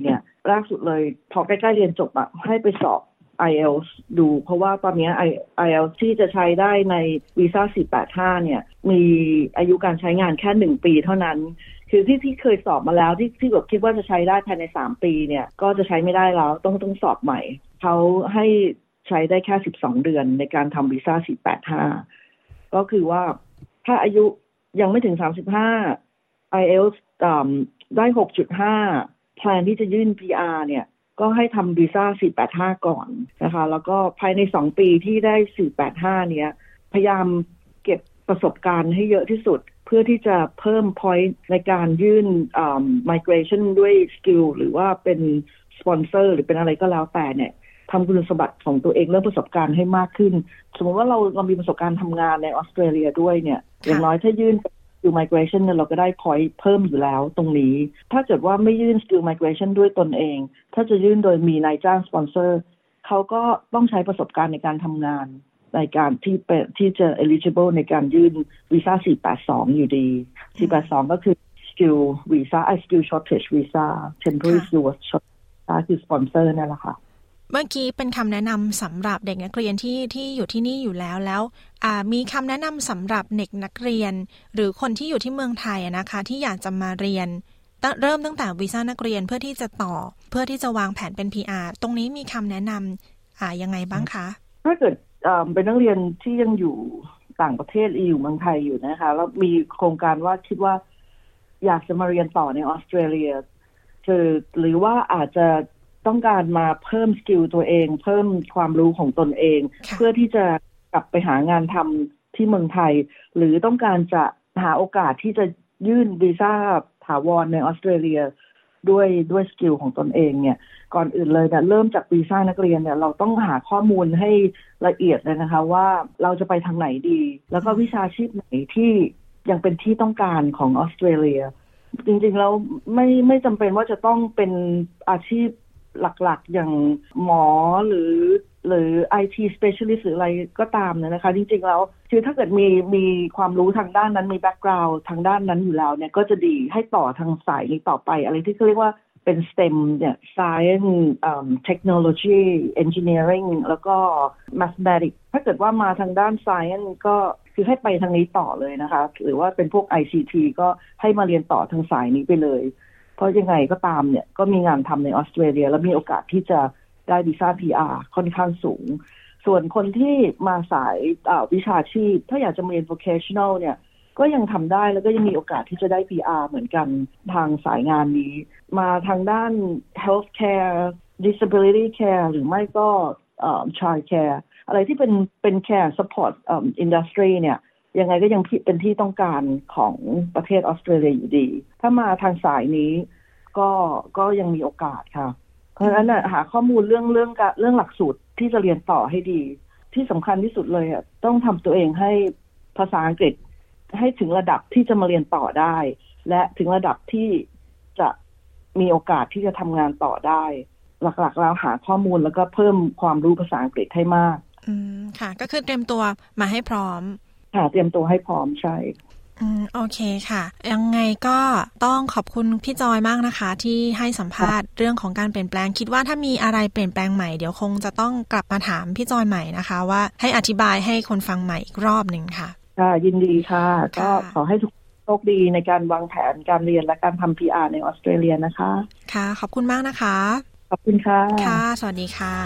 ล่าสุดเลยพอใกล้ๆเรียนจบอะให้ไปสอบ ไอ เอล ที เอส ดูเพราะว่าตอนนี้ ไอ เอล ที เอส ที่จะใช้ได้ในวีซ่าสี่แปดห้าเนี่ยมีอายุการใช้งานแค่หนึ่งปีเท่านั้นคือที่ที่เคยสอบมาแล้วที่ที่แบบคิดว่าจะใช้ได้ภายในสามปีเนี่ยก็จะใช้ไม่ได้แล้วต้องต้องสอบใหม่เขาให้ใช้ได้แค่สิบสองเดือนในการทำวีซ่าสี่แปดห้าก็คือว่าถ้าอายุยังไม่ถึงสามสิบห้า ไอ เอล ที เอส ได้ หกจุดห้า แพลนที่จะยื่น พี อาร์ เนี่ยก็ให้ทำวีซ่าสี่แปดห้าก่อนนะคะแล้วก็ภายในสองปีที่ได้สี่แปดห้าเนี้ยพยายามเก็บประสบการณ์ให้เยอะที่สุดเพื่อที่จะเพิ่ม point ในการยื่น migration ด้วย skill หรือว่าเป็น sponsor หรือเป็นอะไรก็แล้วแต่เนี่ยทำคุณสมบัติของตัวเองเรื่องประสบการณ์ให้มากขึ้นสมมติว่าเราเรามีประสบการณ์ทำงานในออสเตรเลียด้วยเนี่ยอย่างน้อยถ้ายื่น skill migration เนี่ยเราก็ได้ point เพิ่มอยู่แล้วตรงนี้ถ้าเกิดว่าไม่ยื่น skill migration ด้วยตนเองถ้าจะยื่นโดยมีนายจ้าง sponsor เขาก็ต้องใช้ประสบการณ์ในการทำงานในการที่เป็นที่จะ eligible ในการยื่นวีซ่าสี่แปดสองอยู่ดีสี่แปดสองก็คือ skill visa I skill shortage visa temporary skill shortage คือ sponsor นั่นแหละค่ะเมื่อกี้เป็นคำแนะนำสำหรับเด็กนักเรียนที่ที่อยู่ที่นี่อยู่แล้วแล้วมีคำแนะนำสำหรับเด็กนักเรียนหรือคนที่อยู่ที่เมืองไทยนะคะที่อยากจะมาเรียนเริ่มตั้งแต่วีซ่านักเรียนเพื่อที่จะต่อเพื่อที่จะวางแผนเป็น พี อาร์ ตรงนี้มีคำแนะนำอ่ายังไงบ้างคะถ้าเกิดเป็นนักเรียนที่ยังอยู่ต่างประเทศอยู่เมืองไทยอยู่นะคะแล้วมีโครงการว่าคิดว่าอยากจะมาเรียนต่อในออสเตรเลียคือหรือว่าอาจจะต้องการมาเพิ่มสกิลตัวเองเพิ่มความรู้ของตนเองเพื่อที่จะกลับไปหางานทำที่เมืองไทยหรือต้องการจะหาโอกาสที่จะยื่นวีซ่าถาวรในออสเตรเลียด้วยด้วยสกิลของตนเองเนี่ยก่อนอื่นเลยเนี่ยเริ่มจากวีซ่านักเรียนเนี่ยเราต้องหาข้อมูลให้ละเอียดเลยนะคะว่าเราจะไปทางไหนดีแล้วก็วิชาชีพไหนที่ยังเป็นที่ต้องการของออสเตรเลียจริงๆแล้วไม่ไม่จำเป็นว่าจะต้องเป็นอาชีพหลักๆอย่างหมอหรือหรือ ไอ ที specialist หรืออะไรก็ตามเนี่ยนะคะจริงๆแล้วคือถ้าเกิดมีมีความรู้ทางด้านนั้นมี background ทางด้านนั้นอยู่แล้วเนี่ยก็จะดีให้ต่อทางสายนี้ต่อไปอะไรที่เขาเรียกว่าเป็น สเต็ม เนี่ย science um, technology engineering แล้วก็ mathematics ถ้าเกิดว่ามาทางด้าน science ก็คือให้ไปทางนี้ต่อเลยนะคะหรือว่าเป็นพวก ไอ ซี ที ก็ให้มาเรียนต่อทางสายนี้ไปเลยเพราะยังไงก็ตามเนี่ยก็มีงานทำในออสเตรเลียและมีโอกาสที่จะได้วีซ่า พี อาร์ ค่อนข้างสูงส่วนคนที่มาสายวิชาชีพถ้าอยากจะเรียน vocational เนี่ยก็ยังทำได้แล้วก็ยังมีโอกาสที่จะได้ พี อาร์ เหมือนกันทางสายงานนี้มาทางด้าน healthcare disability care หรือไม่ก็ child care อะไรที่เป็นเป็น care support industry เนี่ยยังไงก็ยังเป็นที่ต้องการของประเทศออสเตรเลียอยู่ดีถ้ามาทางสายนี้ก็ก็ยังมีโอกาสค่ะเพราะฉะนั้นหาข้อมูลเรื่องเรื่องเรื่องหลักสูตรที่จะเรียนต่อให้ดีที่สำคัญที่สุดเลยอ่ะต้องทำตัวเองให้ภาษาอังกฤษให้ถึงระดับที่จะมาเรียนต่อได้และถึงระดับที่จะมีโอกาสที่จะทำงานต่อได้หลักๆแล้วหาข้อมูลแล้วก็เพิ่มความรู้ภาษาอังกฤษให้มากอืมค่ะก็คือเตรียมตัวมาให้พร้อมค่ะเตรียมตัวให้พร้อมใช่อืมโอเคค่ะยังไงก็ต้องขอบคุณพี่จอยมากนะคะที่ให้สัมภาษณ์เรื่องของการเปลี่ยนแปลงคิดว่าถ้ามีอะไรเปลี่ยนแปลงใหม่เดี๋ยวคงจะต้องกลับมาถามพี่จอยใหม่นะคะว่าให้อธิบายให้คนฟังใหม่อีกรอบหนึ่งค่ะค่ะยินดีค่ะก็ขอให้ทุกโชคดีในการวางแผนการเรียนและการทำ พี อาร์ ในออสเตรเลียนะคะค่ะขอบคุณมากนะคะขอบคุณค่ะค่ะสวัสดีค่ะ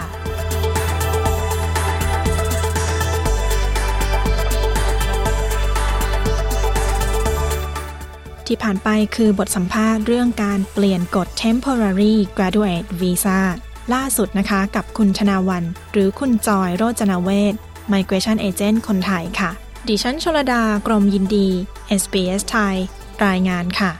ที่ผ่านไปคือบทสัมภาษณ์เรื่องการเปลี่ยนกฎ Temporary Graduate Visa ล่าสุดนะคะกับคุณชนาวันหรือคุณจอยโรจนเวช Migration Agent คนไทยค่ะดิฉันชลดากรมยินดี เอส บี เอส ไทยรายงานค่ะ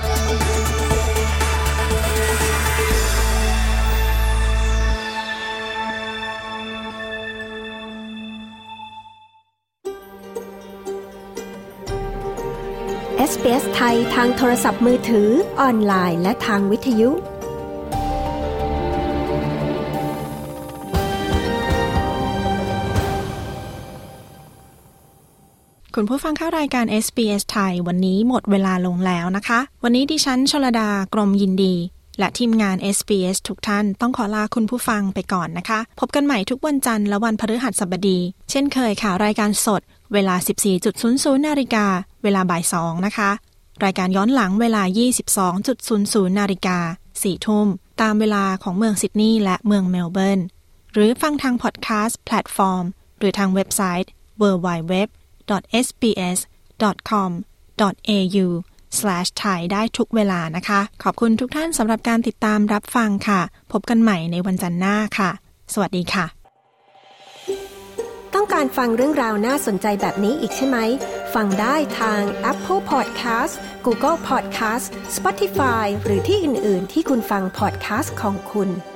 เอส บี เอส ไทยทางโทรศัพท์มือถือออนไลน์และทางวิทยุคุณผู้ฟังเข้ารายการ เอส บี เอส ไทยวันนี้หมดเวลาลงแล้วนะคะวันนี้ดิฉันชลดากรมยินดีและทีมงาน เอส บี เอส ทุกท่านต้องขอลาคุณผู้ฟังไปก่อนนะคะพบกันใหม่ทุกวันจันทร์และวันพฤหัสบดีเช่นเคยค่ะรายการสดเวลา สิบสี่นาฬิกา นาฬิกาเวลาบ่ายสองนะคะรายการย้อนหลังเวลา ยี่สิบสองนาฬิกา สี่ทุ่มตามเวลาของเมืองซิดนีย์และเมืองเมลเบิร์นหรือฟังทางพอดแคสต์แพลตฟอร์มหรือทางเว็บไซต์ ดับเบิลยู ดับเบิลยู ดับเบิลยู ดอท เอส บี เอส ดอท คอม ดอท เอ ยู สแลช ไทย ได้ทุกเวลานะคะขอบคุณทุกท่านสำหรับการติดตามรับฟังค่ะพบกันใหม่ในวันจันทร์หน้าค่ะสวัสดีค่ะต้องการฟังเรื่องราวน่าสนใจแบบนี้อีกใช่ไหมฟังได้ทาง Apple Podcast Google Podcast Spotify หรือที่อื่นๆที่คุณฟัง podcast ของคุณ